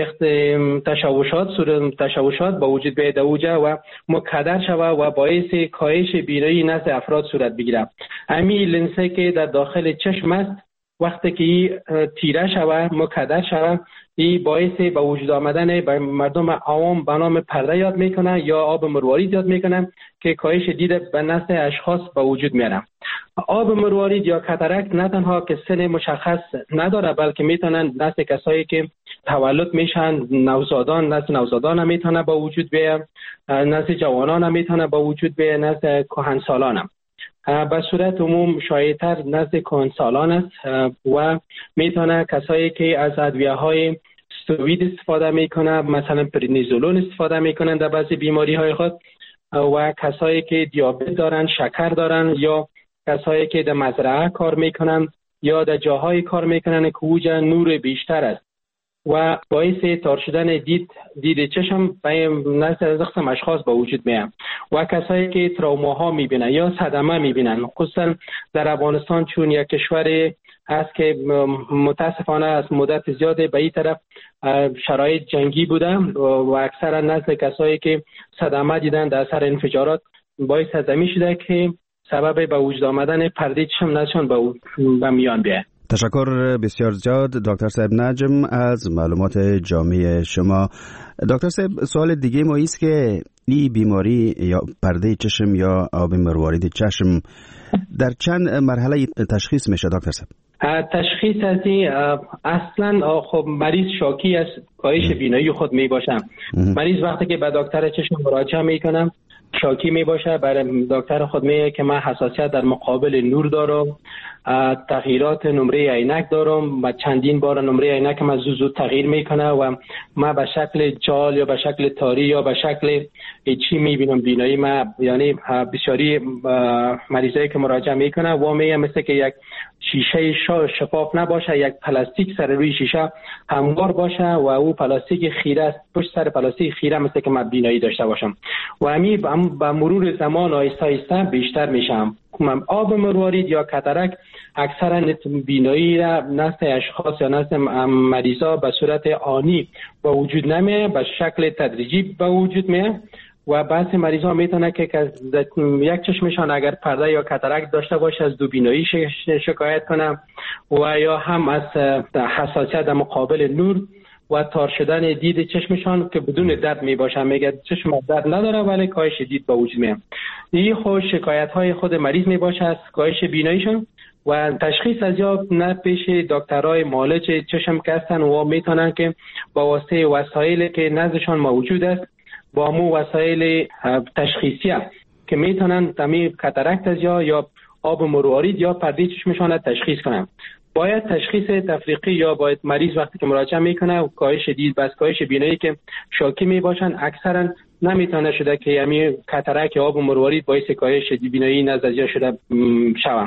تشوشات صورت تشوشات با وجود بیاید اوجه و مکدر شوه و باعث کاهش بینایی نزد افراد صورت بگیره. همین لنزی که در داخل چشم است وقتی که تیره شوه مکدر شوه این باعث به وجود آمدن به مردم عوام به نام پرده یاد میکنه یا آب مروارید یاد میکنه که کاهش دید به نزد اشخاص به وجود میاره. آب مروارید یا کاتاراکت نه تنها که سن مشخص نداره بلکه میتونن نزد کسایی که تولد میشن، نوزادان، نزد نوزادان هم میتونه به وجود بیاد، نزد جوانان هم میتونه به وجود بیاد، نزد کهنسالان هم. به صورت عموم شایع‌تر نزد کهنسالان است و میتونه کسایی که از ادویه های استروئید استفاده میکنه، مثلا پرنیزولون استفاده میکنن در بعضی بیماری های خود و کسایی که دیابت دارن، شکر دارن یا کسایی که در مزرعه کار میکنن یا در جاهای کار میکنن که اوجه نور بیشتر است و باعث تار شدن دید دید چشم به نزد از قسم اشخاص به وجود میاد و کسایی که تروماها میبینن یا صدمه میبینن، خصوصا در افغانستان چون یک کشور است که متاسفانه از مدت زیاده به این طرف شرایط جنگی بوده و اکثرا نزد کسایی که صدمه دیدن در اثر انفجارات باعث از همین شده که سبب به وجود آمدن پرده چشم نشان به میان بیاد. تشکر بسیار زیاد دکتر صاحب نجم از معلومات جامع شما. دکتر صاحب سوال دیگه ما است که این بیماری یا پرده چشم یا آب مروارید چشم در چند مرحله تشخیص میشه دکتر صاحب؟ تشخیص از این اصلا خب مریض شاکی از کاهش بینایی خود می باشم. مریض وقتی که به دکتر چشم مراجعه میکنم شاکی می باشه، برای دکتر خود میگه که من حساسیت در مقابل نور دارم، تغییرات نمره عینک دارم و چندین بار نمره عینک من زود زود تغییر میکنه و من به شکل جال یا به شکل تاری یا به شکل چی میبینم بینایی من، یعنی بسیاری مریضایی که مراجعه میکنه و میگه مثل که یک شیشه شفاف نباشه، یک پلاستیک سر روی شیشه هموار باشه و او پلاستیک خیره است، پشت سر پلاستیک خیره مثل که من بینایی داشته باشم و همین با مرور زمان آهسته آهسته بیشتر میشم. آب مروارید یا کاتاراکت اکثرا بینایی را نزد اشخاص یا نزد مریضا به صورت آنی با وجود نمیه، به شکل تدریجی به وجود میه و بعضی مریضا میتونه که یک چشمشان اگر پرده یا کاتاراکت داشته باشه از دو بینایی شکایت کنه و یا هم از حساسیت در مقابل نور و تار شدن دید چشمشان که بدون درد می باشه. میگه چشم درد نداره ولی کاهش دید به وجود میاد. این خود شکایت های خود مریض می باشه از کاهش بیناییشون و تشخیص از یا نه پیش دکترای معالج چشم که هستن و میتونن که با واسطه وسایلی که نزدشان موجود است با مو وسایل تشخیصی که میتونن تمی کاتاراکت از یا یا آب مروارید یا پرده چشمشان تشخیص کنن. باید تشخیص تفریقی یا باید مریض وقتی که مراجعه میکنه و کاهش دید بس کاهش بینایی که شاکی میباشن اکثرا نمیتونه شده که یعنی کاتاراکت یا آب مروارید باعث کاهش بینایی نزدیک شده شوه.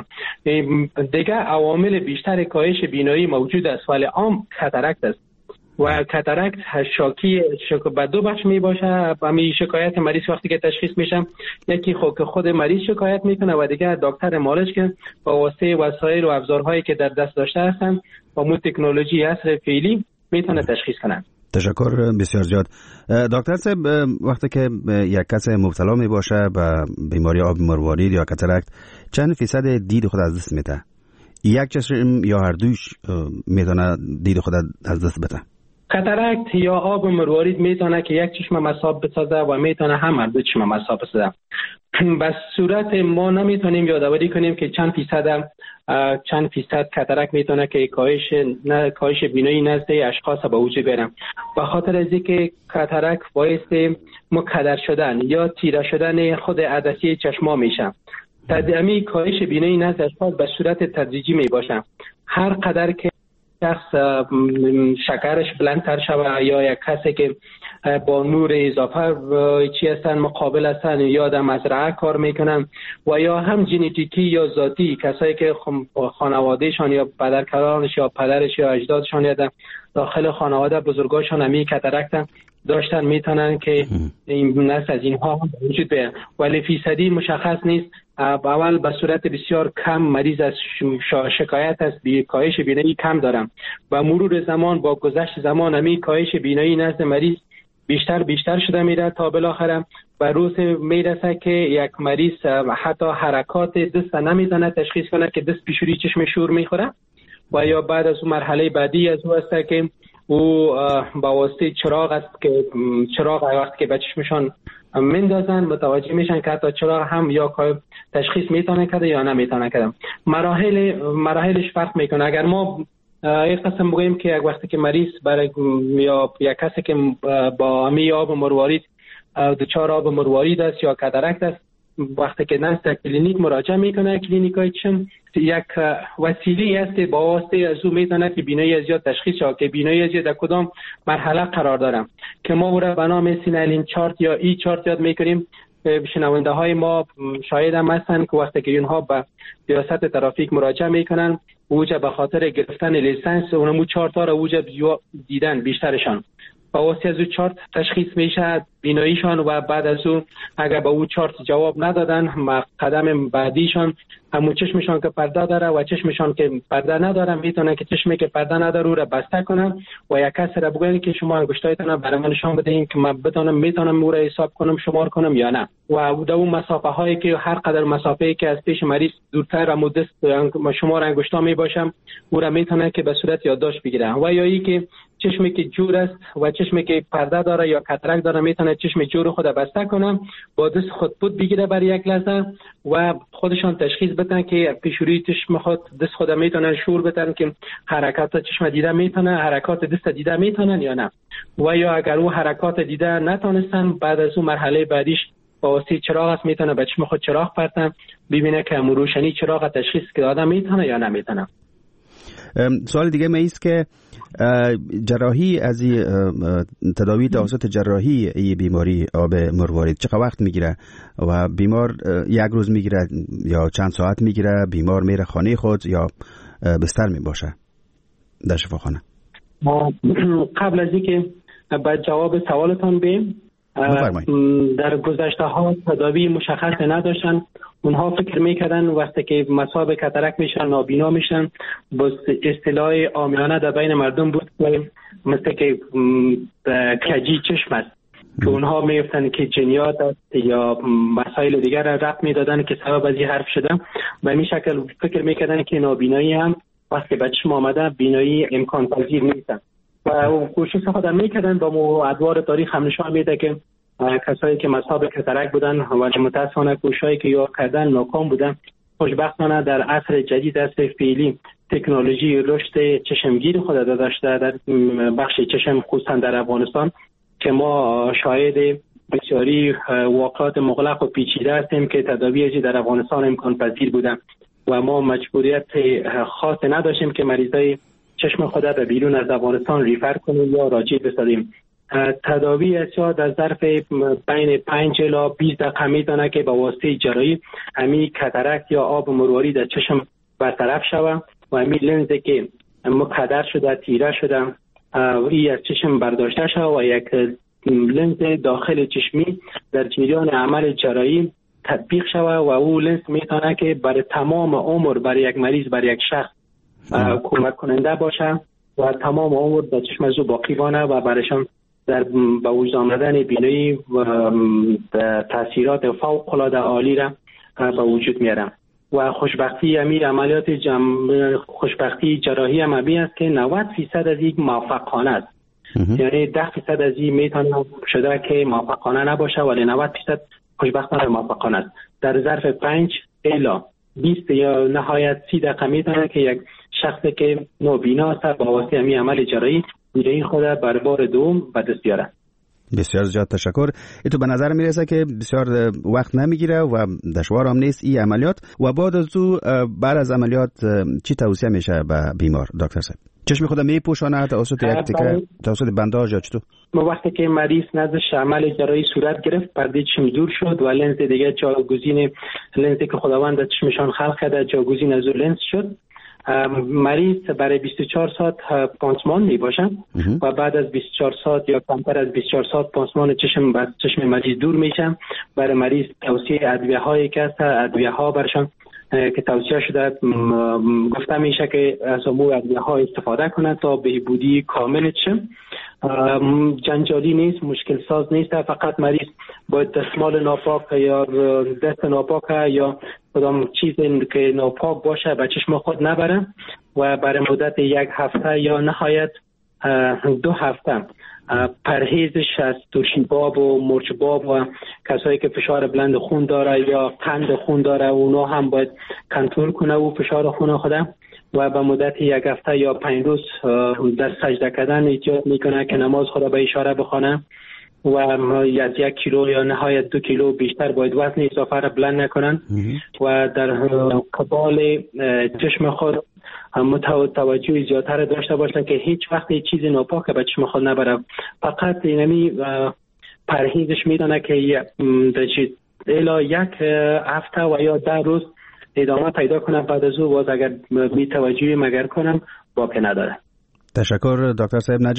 دیگه عوامل بیشتر کاهش بینایی موجود است ولی عام کاتاراکت است و کاتاراکت شاکی شک... به دو بخش می باشه. همین شکایت مریض وقتی که تشخیص میشه یکی خود خود مریض شکایت میکنه و دیگه دکتر معالج که با واسطه وسایل و ابزارهایی که در دست داشته هستن با مو تکنولوژی عصر فعلی میتونه تشخیص کنن. تشکر بسیار زیاد. دکتر صاحب وقتی که یک کس مبتلا می باشه به بیماری آب مروارید یا کاتاراکت چند فیصد دید خود از دست میده؟ یک چشم یا هر دوش میتونه دید خود از دست بده؟ کاتاراکت یا آب مروارید میتونه که یک چشم مساب بسازه و میتونه هم دو چشم مساب بسازه. به صورت ما نمیتونیم یادآوری کنیم که چند فیصد چند فیصد کاتاراکت میتونه که کاهش نه کاهش بینایی نزد اشخاص به وجود بیاره. به خاطر از اینکه کاتاراکت باعث مکدر شدن یا تیره شدن خود عدسی چشما میشه. تدامی کاهش بینایی نزد اشخاص به صورت تدریجی می باشه. هر قدر که شخص شکرش بلندتر شود یا یک کسی که با نور اضافه چی هستن مقابل هستن یا در مزرعه کار میکنن و یا هم ژنتیکی یا ذاتی کسایی که خانوادهشان یا پدرکلانش یا پدرش یا اجدادشان یا داخل خانواده بزرگاشان همی کاتاراکت داشتن میتونن که این نسل از اینها هم وجود بیاد، ولی فیصدی مشخص نیست. اول به صورت بسیار کم مریض از شکایت از کاهش بینایی کم دارم و مرور زمان با گذشت زمان همی کاهش بینایی نزد مریض بیشتر بیشتر شده میره تا بالاخره به روز میرسه که یک مریض حتی حرکات دست نمیتونه تشخیص کنه که دست پیشوری چشم شور میخوره و یا بعد از اون مرحله بعدی از او است که او با واسطه چراغ است که چراغ وقتی که به چشمشان مندازن متوجه میشن که حتی چراغ هم یا تشخیص میتونه کرده یا نمیتونه کرده. مراحل مراحلش فرق میکنه. اگر ما یک قسم بگوییم که یک وقتی که مریض برای یا یک کسی که با امی آب مروارید دچار آب مروارید است یا کاتاراکت است، وقتی که نزد کلینیک مراجعه میکنه، کلینیکای چشم یک وسیله است با واسطه از او میتونه که بینایی از یاد تشخیص شه که بینایی از یاد در کدام مرحله قرار داره که ما او را به نام سینالین چارت یا ای چارت یاد میکنیم. شنونده های ما شاید هم هستن که وقتی که اینها به ریاست ترافیک مراجعه میکنن اوجه به خاطر گرفتن لیسانس اونمو چارت ها را اوجه دیدن بیشترشان با واسطه از او چارت تشخیص میشه بیناییشان و بعد از او اگر با او چارت جواب ندادن قدم بعدیشان همون چشمشان که پرده داره و چشمشان که پرده نداره میتونه که چشمی که پرده نداره او را بسته کنن و یک کسی را بگوین که شما انگشتایتون برای من نشان بدین که من بدونم میتونم او را حساب کنم شمار کنم یا نه و در اون مسافه هایی که هر قدر مسافه‌ای که از پیش مریض دورتر و مدت شمار انگشتا می باشم او را میتونه که به صورت یادداشت بگیره و یا ای که چشمی که جور است و چشمی که پرده داره یا کاتاراکت داره میتونه چشم جور خود بسته کنه با دست خود بود بگیره برای یک لحظه و خودشان تشخیص بدن که پیشوری چشم خود دست خود میتونن شور بدن که حرکات چشم دیده میتونه حرکات دست دیده میتونن یا نه و یا اگر او حرکات دیده نتونستن بعد از اون مرحله بعدیش با واسطه چراغ است میتونه به چشم خود چراغ پرتن ببینه که روشنی چراغ تشخیص که داده میتونه یا نمیتونه. سوال دیگه ما ایست که جراحی از تداوی توسط جراحی ای بیماری آب مروارید چقدر وقت میگیره و بیمار یک روز میگیره یا چند ساعت میگیره؟ بیمار میره خانه خود یا بستر میباشه در شفاخانه؟ قبل از اینکه به جواب سوالتان بیم در گذشته ها تداوی مشخص نداشتن. اونها فکر میکردن وقتی که مصاب کاتاراکت میشن نابینا میشن با اصطلاح عامیانه در بین مردم بود مثل که کجی چشم است که اونها میفتن که جنیات است یا مسائل دیگر را ربط میدادن که سبب از این حرف شده و این شکل فکر میکردن که نابینایی هم وقتی به چشم آمده بینایی امکان پذیر نیست و کوشش خودم میکردن با مو ادوار تاریخ هم نشان میده که کسایی که مصاب کاتاراکت بودن و متاسفانه کوششی که یا کردن ناکام بودن. خوشبختانه در عصر جدید عصر فعلی تکنولوژی رشد چشمگیر خود داشته در بخش چشم خصوصا در افغانستان که ما شاهد بسیاری واقعات مغلق و پیچیده هستیم که تداوی در افغانستان امکان پذیر بودن و ما مجبوریت خاص نداشتیم که مریضای چشم خود به بیرون از افغانستان ریفر کنیم یا راجع بسازیم. تداوی اشیا در ظرف بین پنج الی بیست دقیقه میتونه که با واسطه جراحی همین کاتاراکت یا آب مروارید در چشم برطرف شود و همین لنز که مکدر شده تیره شده ای از چشم برداشته شود و یک لنز داخل چشمی در جریان عمل جراحی تطبیق شود و او لنز میتونه که برای تمام عمر برای یک مریض برای یک شخص کمک کننده باشه و تمام عمر در چشم از او باقی بانه و برایشان در به وجود آمدن بینایی و تاثیرات فوق العاده عالی را به وجود میاره و خوشبختی همی عملیات جم... خوشبختی جراحی هم همی است که نود فیصد از یک موفقانه است یعنی ده درصد از این میتونه شده که موفقانه نباشه ولی نود درصد خوشبختانه موفقانه است. در ظرف پنج الی بیست یا نهایت سی دقیقه میتونه که یک شخصی که نابینا است با واسطه همین عمل جراحی ایده خود بر بار دوم به دست بیاره. بسیار زیاد تشکر. تو به نظر میرسه که بسیار وقت نمیگیره و دشوار هم نیست این عملیات. و بعد از او بعد از عملیات چی توصیه میشه به بیمار دکتر صاحب؟ چشم خود میپوشانه توسط یک تکه توسط بنداژ یا چطور؟ ما وقتی که مریض نزدش عمل جراحی صورت گرفت پرده چشم دور شد و لنز دیگه جاگزین لنزی که خداوند از چشمشان خلق کرده جاگزین از اون لنز شد. مریض برای بیست و چهار ساعت پانسمان می باشن و بعد از بیست و چهار ساعت یا کمتر از بیست و چهار ساعت پانسمان چشم بر چشم مریض دور میشن. برای مریض توصیه ادویه هایی که هست ادویه ها برشان که توصیه شده گفته میشه که از امور ادویه ها استفاده کنند تا بهبودی کامل چشم. جنجالی نیست، مشکل ساز نیست، فقط مریض باید دستمال ناپاک یا دست ناپاک یا کدام چیز که ناپاک باشه به چشم خود نبره و برای مدت یک هفته یا نهایت دو هفته پرهیزش از ترشیباب و مرچباب و کسایی که فشار بلند خون داره یا قند خون داره اونا هم باید کنترل کنه و فشار خون خودم و به مدت یک هفته یا پنج روز در سجده کردن ایجاد میکنه که نماز خود به اشاره بخونه و از یک کیلو یا نهایت دو کیلو بیشتر باید وزن اضافه را بلند نکنن و در قبال چشم خود توجه زیادتر داشته باشن که هیچ وقت هیچ چیز ناپاک به چشم خود نبره. فقط اینمی پرهیزش میدانه که الی یک هفته و یا ده روز ادامه پیدا کنم بعد از او باز اگر بی توجهی مگر کنم باقی نداره. تشکر دکتر صاحب نجم.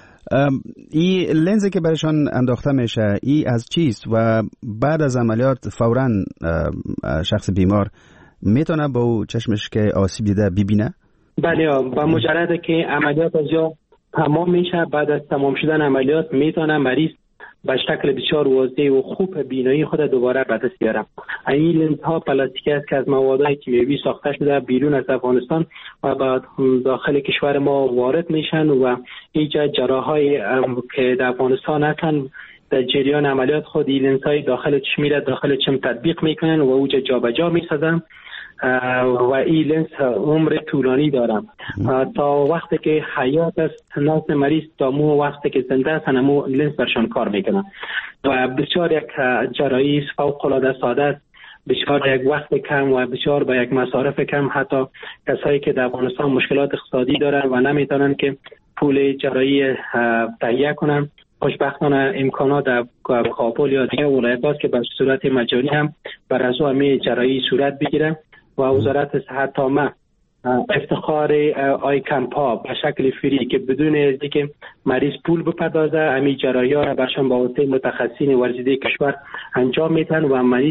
این لنزی که برایشان انداخته میشه ای از چیست و بعد از عملیات فوراً شخص بیمار میتونه با او چشمش که آسیب دیده ببینه؟ بله، با مجرد که عملیات از جا تمام میشه بعد از تمام شدن عملیات میتونه مریض به شکل بسیار واضح و خوب بینایی خود دوباره به دست بیاره. این لنز ها پلاستیکی است که از مواد کیمیایی ساخته شده بیرون از افغانستان و بعد داخل کشور ما وارد میشن و اینجا جراحای که در افغانستان هستن در جریان عملیات خود این لنز های داخل چشم میره داخل چشم تطبیق میکنن و اوجا جابجا میسازن و این لنز عمر طولانی دارم تا وقتی که حیات است ناز مریض تا مو وقتی که زنده است همو لنز برشان کار میکنن و بسیار یک جراحی فوق العاده ساده است، بسیار یک وقت کم و بسیار با یک مصارف کم. حتی کسایی که در افغانستان مشکلات اقتصادی دارن و نمیتونن که پول جراحی تهیه کنن خوشبختانه امکانات در کابل یا دیگه ولایات که به صورت مجانی هم بر از همه جراحی صورت بگیرن و وزارت صحت تا ما افتخار آی کمپا به شکل فری که بدون اینکه مریض پول بپردازه همین جراحی ها را برشان با واسطه متخصصین ورزیده کشور انجام میتن و مریض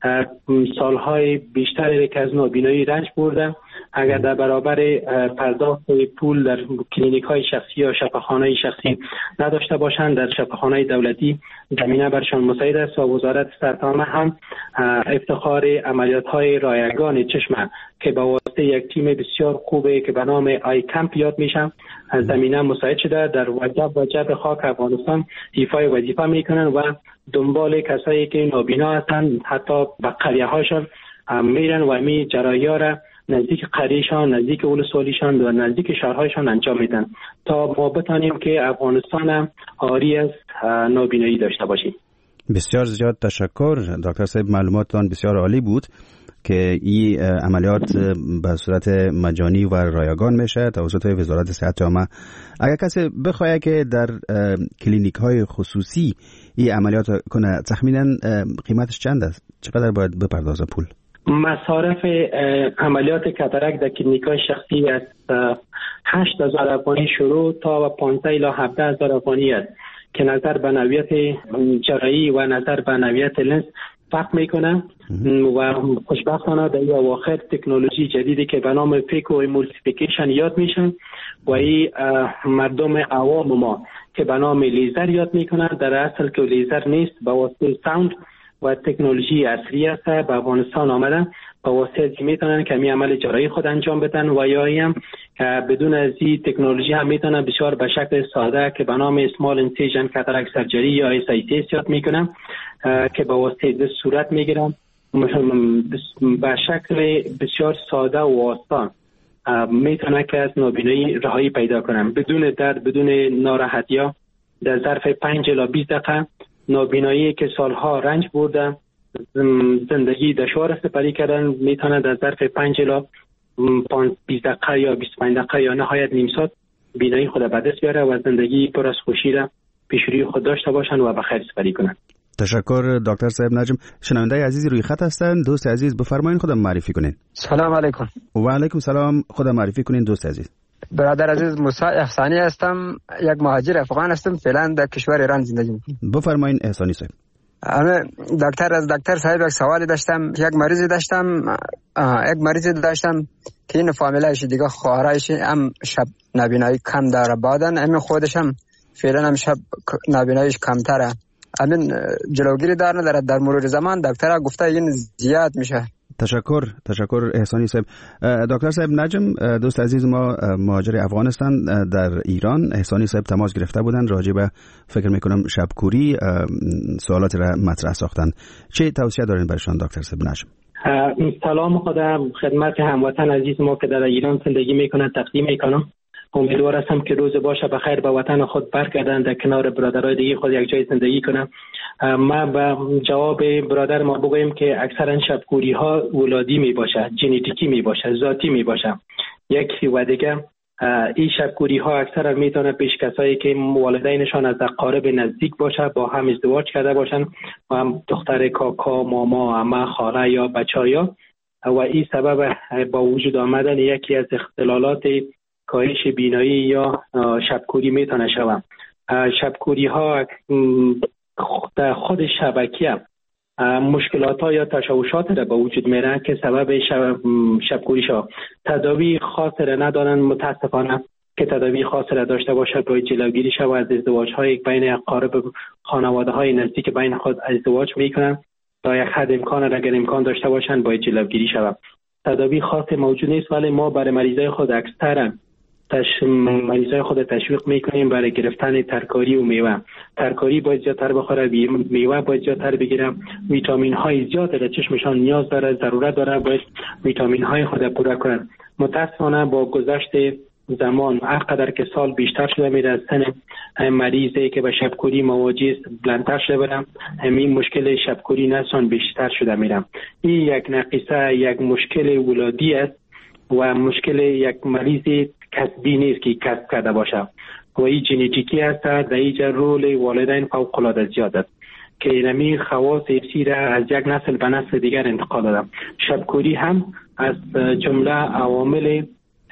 سالهای بیشتری که از نابینایی رنج برده اگر در برابر پرداخت پول در کلینیک های شخصی یا شفاخانه شخصی نداشته باشند در شفاخانه دولتی زمینه برشان مساعد است و وزارت سرطان هم افتخار عملیات های رایگان چشم که با واسطه یک تیم بسیار خوبه که به نام آی کمپ یاد میشن از زمینه مساعد شده در وجب وجب خاک افغانستان ایفای وظیفه میکنن و دنبال کسایی که نابینا هستند حتی به قریه هاشون میرن و می جراحی ها را نزدیک قریهشان نزدیک ولسوالیشان و نزدیک شهرهایشان انجام میدن تا ما بتانیم که افغانستان هم آری از نابینایی داشته باشیم. بسیار زیاد تشکر دکتر صاحب، معلوماتتان بسیار عالی بود که این عملیات به صورت مجانی و رایگان میشه توسط وزارت صحت عامه. اگر کسی بخواد که در کلینیک های خصوصی این عملیات کنه تخمینا قیمتش چند است؟ چقدر باید بپردازه پول؟ مصارف عملیات کاتاراکت در کلینیک های شخصی از هشت هزار افغانی شروع تا پانزده الی هفده هزار افغانی است که نظر به نوعیت جراحی و نظر به نوعیت لنز فرق میکنه و خوشبختانه در این اواخر تکنولوژی جدیدی که به نام پیکو ایمولسیفیکیشن یاد میشن و این مردم عوام ما که به نام لیزر یاد میکنن در اصل که لیزر نیست با واسطه ساوند و تکنولوژی اصلی است به افغانستان آمدن با واسطه میتونن که می عمل جراحی خود انجام بدن و یا هم بدون از این تکنولوژی هم میتونه بسیار به شکل ساده که به نام اسمال انسیژن کاتاراکت سرجری یا اس آی تی یاد میکنم که با واسطه دست صورت میگیرم به شکل بسیار ساده و آسان میتونه که از نابینایی رهایی پیدا کنم بدون درد بدون ناراحتی ها. در ظرف پنج الی بیست دقیقه نابینایی که سالها رنج برده زندگی دشوار سپری کردن میتونه در ظرف پنج الی بیست دقیقه یا بیست و پنج دقیقه یا نهایت نیم ساعت بینایی خود به دست بیاره و زندگی پر از خوشی را پیش روی خود داشته باشن و به خیر سپری کنن. تشکر دکتر صاحب نجم. شنونده عزیزی روی خط هستن. دوست عزیز بفرمایید خودم معرفی کنین. سلام علیکم. و علیکم سلام. خودم معرفی کنین دوست عزیز. برادر عزیز موسی احسانی هستم، یک مهاجر افغان هستم، فعلا در کشور ایران زندگی میکنم. بفرمایید احسانی صاحب. اما دکتر از دکتر صاحب یک سوالی داشتم. یک مریضی داشتم یک مریضی داشتم که این فامیلایش دیگه خواهرایش هم شب نابینایی کم داره، بعدن همین خودش هم فعلا هم شب نابیناییش کمتره. همین جلوگیری دار نداره، در مرور زمان دکتر گفته این زیاد میشه. تشکر تشکر احسانی صاحب. دکتر صاحب نجم دوست عزیز ما مهاجر افغانستان در ایران، احسانی صاحب تماس گرفته بودن راجع به فکر میکنم شبکوری سوالات را مطرح ساختن. چه توصیه دارین برشان دکتر صاحب نجم؟ سلام خودم خدمت هموطن عزیز ما که در ایران زندگی میکنن تقدیم میکنم. امیدوار هستم که روز باشه بخیر به وطن خود برگردن، در کنار برادرای دیگه خود یک جای زندگی کنم. ما به جواب برادر ما بگویم که اکثرا شبکوری ها ولادی می باشه، ژنتیکی می باشه، ذاتی می باشه. یکی و دیگه این شبکوری ها اکثرا میتونه پیش کسایی که والدینشان از اقارب نزدیک باشه، با هم ازدواج کرده باشن و هم دختر کاکا، ماما، عمه، خاله یا بچه‌ها، و این سبب با وجود آمدن یکی از اختلالات کاهش بینایی یا شبکوری میتونه شود. شبکوری ها در خود شبکیه مشکلات ها یا تشوشات را به وجود میرن که سبب شب شبکوری شود. تداوی خاص را ندارن متاسفانه، که تداوی خاص را داشته باشه باید جلوگیری شود از ازدواج های بین اقارب خانواده های نزدیک بین خود ازدواج میکنن تا یک حد امکان را اگر امکان داشته باشن باید جلوگیری شود. تداوی خاص موجود نیست، ولی ما برای مریضای خود اکثرا تش... مریضای خود تشویق میکنیم برای گرفتن ترکاری و میوه. ترکاری باید زیادتر بخوره، میوه باید زیادتر بگیره، ویتامین های زیاد در چشمشان نیاز داره، ضرورت داره، باید ویتامین های خود پوره کنن. متاسفانه با گذشت زمان هر قدر که سال بیشتر شده میره، سن مریضی که به شبکوری مواجه است بلندتر شده برم، همین مشکل شبکوری نسان بیشتر شده میرم. این یک نقیصه، یک مشکل ولادی است و مشکل یک مریض کسبی نیست که کسب کرده باشه و این ژنتیکی است. در اینجا رول والدین فوق العاده زیاد است که اینمی خواص افسی را از یک نسل به نسل دیگر انتقال دادم. شبکوری هم از جمله عوامل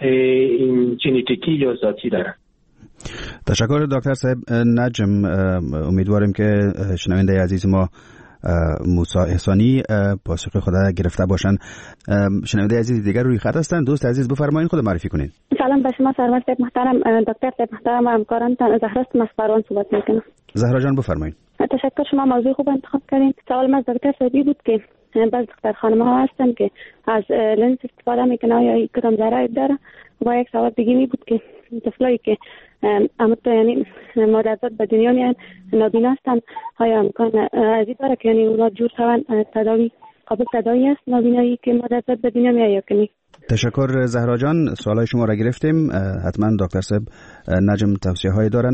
ژنتیکی یا ذاتی داره. تشکر دکتر صاحب نجم. امیدواریم که شنونده عزیز ما موسی احسانی پاسخ خود گرفته باشن. شنونده عزیز دیگر روی خط هستند. دوست عزیز بفرمایید خود معرفی کنین. سلام به شما سرور صاحب محترم، دکتر صاحب محترم و همکارانتان. زهرا است، از فروان صحبت میکنم. زهرا جان بفرمایید. تشکر، شما موضوع خوب انتخاب کردین. سوال من دکتر صاحبی بود که بعض دختر خانم ها هستن که از لنز استفاده میکنن یا کدام ضرر داره، و یک سوال دیگه می بود که طفلایی که امت یعنی مادرزاد به دنیا میان نابینا هستن، آیا امکان ازی داره که یعنی اونا جور شون تداوی قابل تداوی است نابینایی که مادرزاد به دنیا میاد یا که نی؟ تشکر زهرا جان، سوالای شما را گرفتیم. حتما دکتر صاحب نجم توصیه هایی دارن.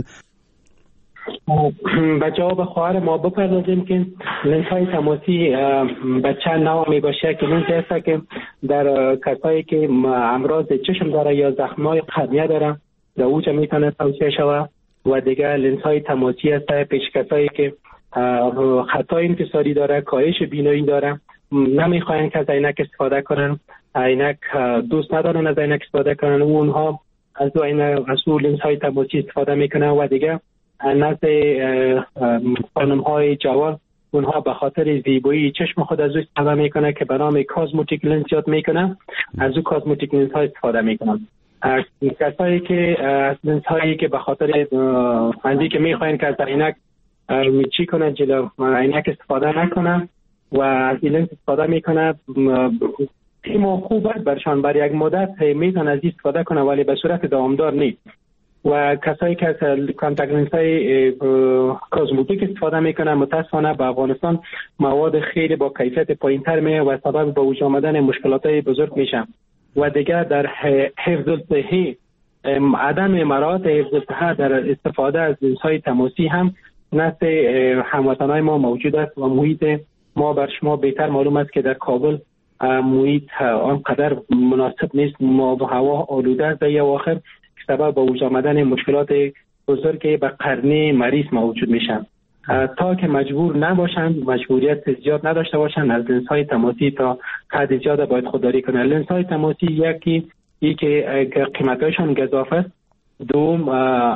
به جواب خواهر ما بپردازیم که لنز های تماسی به چند نوع می باشه که لنز هست که در کسایی که امراض چشم داره یا زخمای قرنیه داره در اوجه میتونه توصیه شود، و دیگه لنز های تماسی هست پیش کسایی که خطای انکساری داره، کاهش بینایی داره، نمیخواین که از عینک استفاده کنن، عینک دوست ندارن از عینک استفاده کنن، اونها از اون لنز های تماسی استفاده میکنن. و دیگه نزد خانم های جوان اونها به خاطر زیبایی چشم خود از او استفاده میکنه که به نام کازموتیک لنز یاد میکنه، از او کازموتیک لنز ها استفاده میکنن. کسایی که از لنز هایی که به خاطر اندی که میخواین که از عینک چی کنن جلو عینک استفاده نکنن و از این لنز استفاده میکنه، ما خوب است برشان بر یک مدت میتونه از استفاده کنه ولی به صورت دوامدار نیست. و کسایی که از کانتاکت لنز های کازموتیک استفاده میکنن متاسفانه به افغانستان مواد خیلی با کیفیت پایینتر می و سبب به وجود آمدن مشکلات های بزرگ میشن. و دیگر در حفظ الصحه عدم مراعات حفظ الصحه در استفاده از لنز های تماسی هم نزد هموطنان ما موجود است و محیط ما بر شما بهتر معلوم است که در کابل محیط آنقدر مناسب نیست. ما و هوا آلوده است در اواخر سبب به وجود آمدن مشکلات بزرگی به قرنه مریض موجود میشن. تا که مجبور نباشند، مجبوریت زیاد نداشته باشند، از لنز های تماسی تا حد زیاد باید خودداری کنند. لنز های تماسی یکی ای که قیمتایشان گزاف است، دوم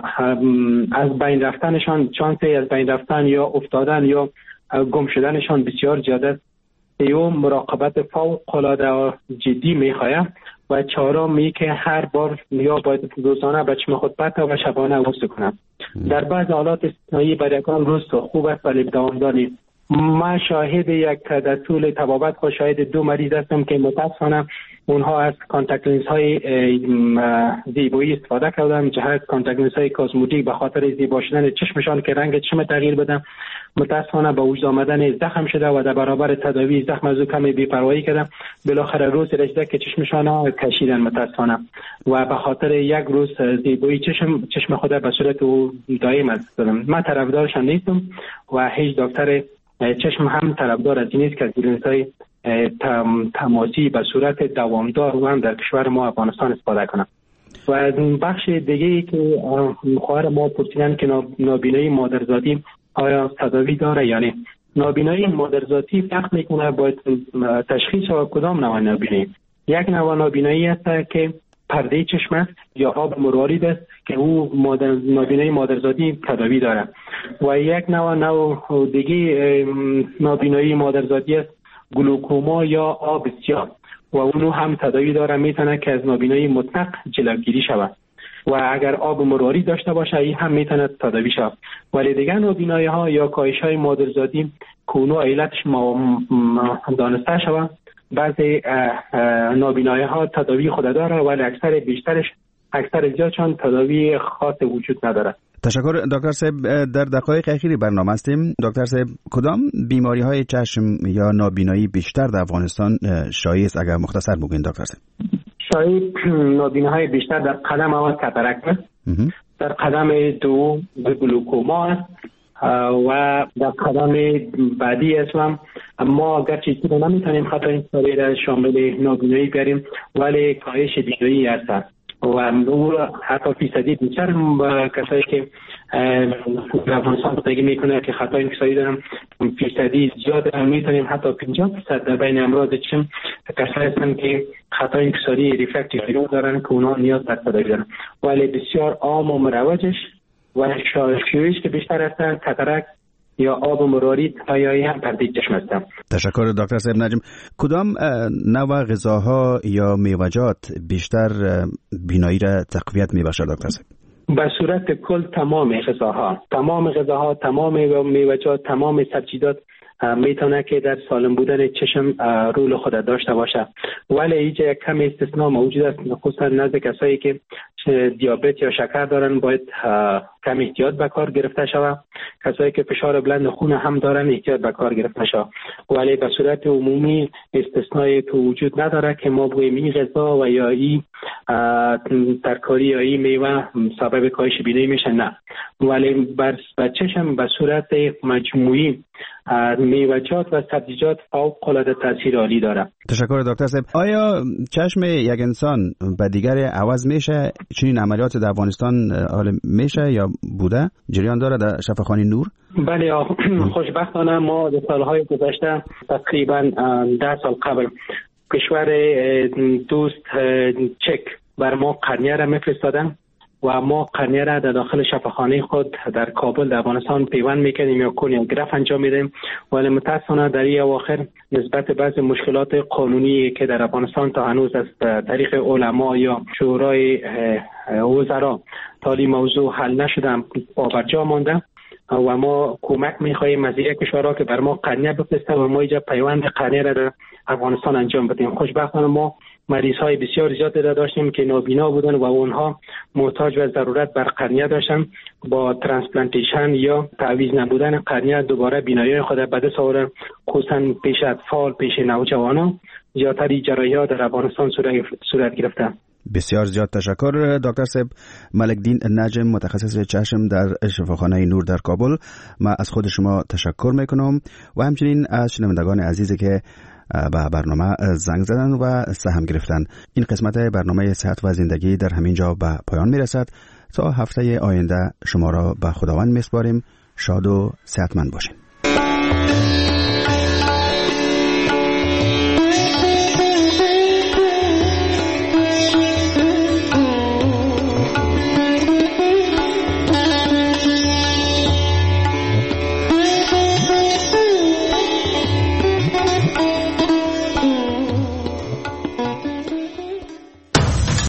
از بین رفتنشان، چانس از بین رفتن یا افتادن یا گم شدنشان بسیار زیاد است. سوم مراقبت فوق العاده جدی میخواهد و چهارم می که هر بار یا باید روزانه به چشم خود پتا و شبانه غسل کنم. در بعض حالات استثنایی برای یکان روز خوب است ولی دوامدار نیست. من شاهد یک در طول طبابت خود شاهد دو مریض هستم که متاسفانه اونها از کانتاکت لنز های زیبایی استفاده کردن، جهت کانتاکت لنز های کازموتیک به خاطر زیبا شدن چشمشان که رنگ چشم تغییر بدن متاسفانه به وجود آمدن زخم شده و در برابر تداوی زخم از او کمی بی‌پروایی کردن. بالاخره روز رسیده که چشمشان ها کشیدن متاسفانه و به خاطر یک روز زیبایی چشم چشم خود به صورت او دائم است. من طرفدارشان نیستم و هیچ دکتر چشم هم طرفدار از این نیست که از لنز های تماسی به صورت دوامدار و هم در کشور ما افغانستان استفاده کنم. و از بخش دیگه ای که خواهر ما پرسیدن که نابینایی مادرزادی آیا تداوی داره یعنی نابینایی مادرزادی فرق میکنه باید تشخیص و کدام نوع نابینایی. یک نوع نابینایی است که پرده چشم است یا آب مروارید است که او مادر نابینایی مادرزادی تداوی داره و یک نوع نوع دیگه نابینایی مادرزادی است گلوکوما یا آب سیاه و اونو هم تداوی داره میتونه که از نابینایی مطلق جلوگیری شود و اگر آب مروارید داشته باشه این هم میتونه تداوی شود. ولی دیگر نابینایی ها یا کاهش های مادرزادی کونو علتش دانسته شود. بعضی نابینایی ها تداوی خود داره ولی اکثر بیشترش اکثر زیادشان تداوی خاص وجود نداره. تشکر دکتر صاحب. در دقایق اخیری برنامه هستیم. دکتر صاحب کدام بیماری های چشم یا نابینایی بیشتر در افغانستان شایع است اگر مختصر بگوین دکتر صاحب؟ شایع نابینایی های بیشتر در قدم اول کاتاراکت است، در قدم دو گلوکوما است و در قدم بعدی اسم ما اگر چیزی رو نمیتونیم خطا این سالی را شامل نابینایی بریم ولی کاهش بینایی هست و او حتی فیصدی بیشتر کسایی که در افغانستان زندگی میکنه که خطای انکساری دارن فیصدی زیاد میتونیم حتی پنجاه درصد در بین امراض چشم کسایی هستن که خطای انکساری ریفرکتیو ایرور دارن که اونا نیاز در تداوی دارن ولی بسیار عام و مروجش و شایعش که بیشتر هستن کاتاراکت یا آب مروارید یا هم پرده چشم هستن. تشکر دکتر صاحب نجم. کدام نوع غذاها یا میوه‌جات بیشتر بینایی را تقویت می‌بخشد دکتر صاحب؟ به صورت کل تمام غذاها، تمام غذاها، تمام میوه‌جات، تمام سبزیجات میتونه که در سالم بودن چشم رول خود داشته باشه ولی اینجا یک کم استثناء موجود است خصوصا نزد کسایی که دیابت یا شکر دارن باید کم احتیاط به کار گرفته شود. کسایی که فشار بلند خون هم دارن احتیاط به کار گرفته شود ولی به صورت عمومی استثنایی تو وجود نداره که ما بگوییم این غذا و یا این ترکاری یا این میوه سبب کاهش بینایی میشه، نه ولی بر چشم به صورت مجموعی میوه‌جات و سبزیجات فوق العاده تاثیر عالی داره. تشکر دکتر صاحب. آیا چشم یک انسان به دیگر عوض میشه؟ چنین عملیات در افغانستان حال میشه یا بوده؟ جریان داره در شفاخانه نور؟ بله خوشبختانه ما در سالهای گذشته تقریبا ده سال قبل کشور دوست چک بر ما قرنیه را میفرستادن و ما قرنیه را در داخل شفاخانه خود در کابل در افغانستان پیوند میکنیم یا کونیوگراف انجام میدیم ولی متاسفانه در این اواخر نسبت به بعض مشکلات قانونی که در افغانستان تا هنوز از طریق علما یا شورای وزرا تا این موضوع حل نشده پابرجا مانده و ما کمک می‌خواهیم از یک کشورها که بر ما قرنیه بفرسته و ما اینجا پیوند قرنیه را در افغانستان انجام بدیم. خوشبختانه ما مریض‌های بسیار زیادی را داشتیم که نابینا بودن و اونها محتاج و ضرورت بر قرنیه داشتن. با ترانسپلانتیشن یا تعویض نبودن قرنیه دوباره بینایی خود به دست آوردن، خصوصا پیش اطفال، پیش نوجوانان. زیادتر جراحی‌ها در افغانستان صورت گرفته. بسیار زیاد تشکر دکتر صاحب. ملکدین نجم، متخصص چشم در شفاخانه نور در کابل، ما از خود شما تشکر میکنم و همچنین از شنوندگان عزیزی که به برنامه زنگ زدن و سهم گرفتن. این قسمت برنامه صحت و زندگی در همین جا به پایان میرسد. تا هفته آینده شما را به خداوند میسپاریم. شاد و صحتمند باشین.